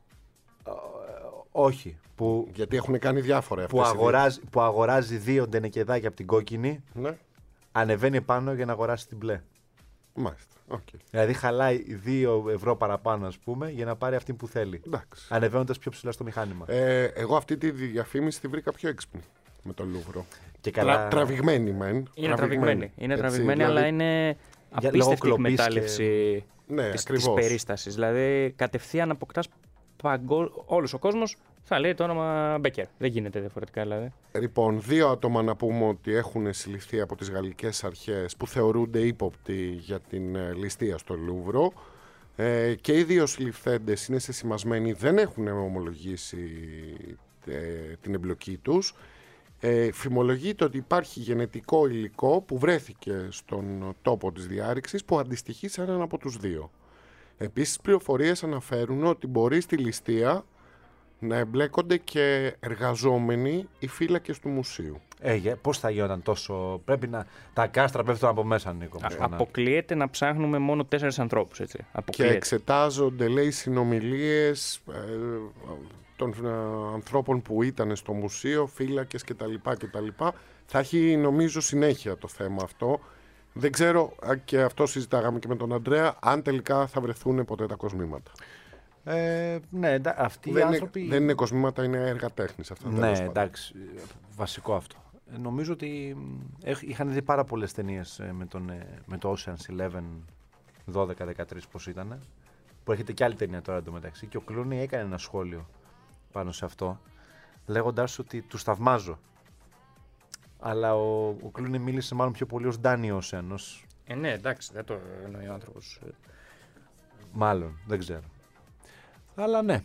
Όχι. Που, γιατί έχουν κάνει διάφορα αυτές που, αγοράζει, που αγοράζει δύο ντενεκεδάκια από την κόκκινη, ναι. Ανεβαίνει πάνω για να αγοράσει την μπλε. Μάλιστα. Okay. Δηλαδή χαλάει δύο ευρώ παραπάνω, ας πούμε, για να πάρει αυτή που θέλει. Ανεβαίνοντας πιο ψηλά στο μηχάνημα. Ε, εγώ αυτή τη διαφήμιση τη βρήκα πιο έξυπνη με τον Λούβρο. Και καλά... Τρα, τραβηγμένη μεν. Είναι τραβηγμένη, είναι έτσι, τραβηγμένη δηλαδή... αλλά είναι απίστευτη εκμετάλλευση και... ναι, της, της περίστασης. Δηλαδή κατευθείαν αποκτάς παγκο... όλος ο κόσμος θα λέει το όνομα Becker. Δεν γίνεται διαφορετικά δηλαδή. Λοιπόν, δύο άτομα να πούμε ότι έχουν συλληφθεί από τις γαλλικές αρχές που θεωρούνται ύποπτοι για την ε, ληστεία στο Λούβρο. Ε, και οι δύο συλληφθέντες είναι σεσημασμένοι, δεν έχουν ομολογήσει ε, την εμπλοκή τους. Ε, φημολογείται ότι υπάρχει γενετικό υλικό που βρέθηκε στον τόπο της διάρρηξης που αντιστοιχεί σε έναν από τους δύο. Επίσης, πληροφορίες αναφέρουν ότι μπορεί στη ληστεία να εμπλέκονται και εργαζόμενοι οι φύλακες του μουσείου. Ε, πώς θα γινόταν τόσο... Πρέπει να... Τα κάστρα πέφτουν από μέσα, Νίκο. Α, αποκλείεται να ψάχνουμε μόνο τέσσερις ανθρώπους, έτσι. Και εξετάζονται, λέει, συνομιλίες... Ε, των ε, ανθρώπων που ήταν στο μουσείο, φύλακες κτλ. κτλ. Θα έχει νομίζω συνέχεια το θέμα αυτό. Δεν ξέρω, και αυτό συζητάγαμε και με τον Ανδρέα, αν τελικά θα βρεθούν ποτέ τα κοσμήματα. Ε, ναι, εντά, αυτοί δεν, οι άνθρωποι... είναι, δεν είναι κοσμήματα, είναι έργα τέχνης αυτά. Ναι, εντάξει, βασικό αυτό. Ε, νομίζω ότι ε, είχαν δει πάρα πολλές ταινίες ε, με, τον, ε, με το Ocean's Eleven δώδεκα δεκατρία πώς ήταν, που έρχεται και άλλη ταινία τώρα εντωμεταξύ, και ο Κλούνι έκανε ένα σχόλιο πάνω σε αυτό, λέγοντας ότι τους θαυμάζω. Αλλά ο, ο Κλούνι μίλησε μάλλον πιο πολύ ως Ντάνι Ocean. Ε, ναι, εντάξει, δεν το εννοεί ο άνθρωπος. Μάλλον, δεν ξέρω. Αλλά ναι.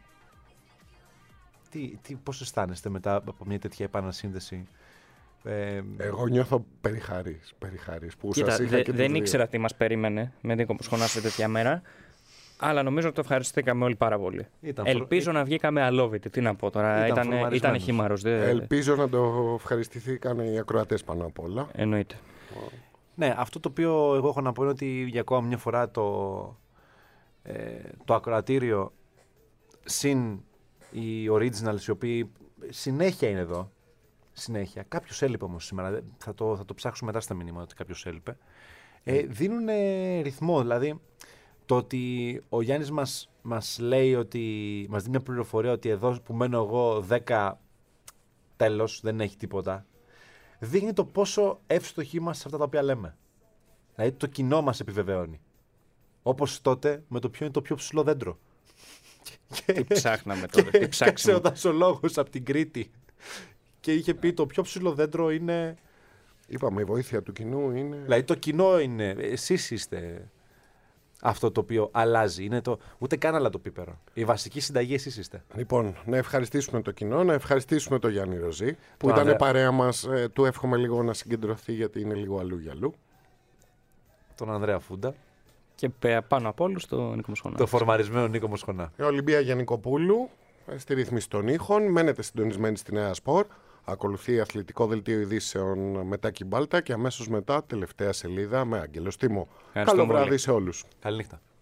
Τι, τι, πώς αισθάνεστε μετά από μια τέτοια επανασύνδεση? Ε, Εγώ νιώθω περιχαρής, περιχαρής που Κοίτα, σας είχα δε, και δεν τους ήξερα δύο. τι μας περίμενε με Νίκο Σχονά σε τέτοια μέρα. Αλλά νομίζω ότι το ευχαριστήκαμε όλοι πάρα πολύ. Ήταν Ελπίζω φρο... να βγήκαμε αλόβητοι. Τι να πω τώρα, Ήταν ήταν, ήταν χήμαρος. Δε... Ελπίζω να το ευχαριστηθήκαν οι ακροατές πάνω απ' όλα. Εννοείται. Ναι, αυτό το οποίο εγώ έχω να πω είναι ότι για ακόμα μια φορά το, ε, το ακροατήριο συν οι originals, οι οποίοι συνέχεια είναι εδώ. Συνέχεια. Κάποιος έλειπε όμως σήμερα. Θα το, θα το ψάξουμε μετά στα μηνύματα ότι κάποιος έλειπε. Ε, δίνουν ρυθμό. Δηλαδή, το ότι ο Γιάννης μας, μας λέει ότι, μας δίνει μια πληροφορία ότι εδώ που μένω εγώ δέκα τέλος, δεν έχει τίποτα, δείχνει το πόσο εύστοχοι είμαστε σε αυτά τα οποία λέμε. Δηλαδή το κοινό μας επιβεβαιώνει. Όπως τότε με το ποιο είναι το πιο ψηλό δέντρο. Τι ψάχναμε τότε, τι Και ψάξαμε. ο δασολόγος από την Κρήτη και είχε πει το πιο ψηλό δέντρο είναι... Είπαμε, η βοήθεια του κοινού είναι... Δηλαδή το κοινό είναι, εσείς είστε αυτό το οποίο αλλάζει. Είναι το, ούτε καν άλλα το πίπερο. Η βασική συνταγή εσείς είστε. Λοιπόν, να ευχαριστήσουμε το κοινό, να ευχαριστήσουμε τον Γιάννη Ροζή, που Τον ήταν Ανδρέα. παρέα μας. Ε, του εύχομαι λίγο να συγκεντρωθεί, γιατί είναι λίγο αλλού για αλλού. Τον Ανδρέα Φούντα. Και πε- πάνω απ' όλους τον Νίκο Σχονά. Το φορμαρισμένο Νίκο Μοσχονά. Η Ολυμπία Γιαννικοπούλου, ε, στη ρύθμιση των ήχων. Μένετε συντονισμένοι στη Νέα Σπορ. Ακολουθεί αθλητικό δελτίο ειδήσεων μετά Κιμπάλτα και αμέσως μετά τελευταία σελίδα με Άγγελο Στίμο. Ευχαριστούμε Καλό βράδυ πολύ. σε όλους. Καληνύχτα.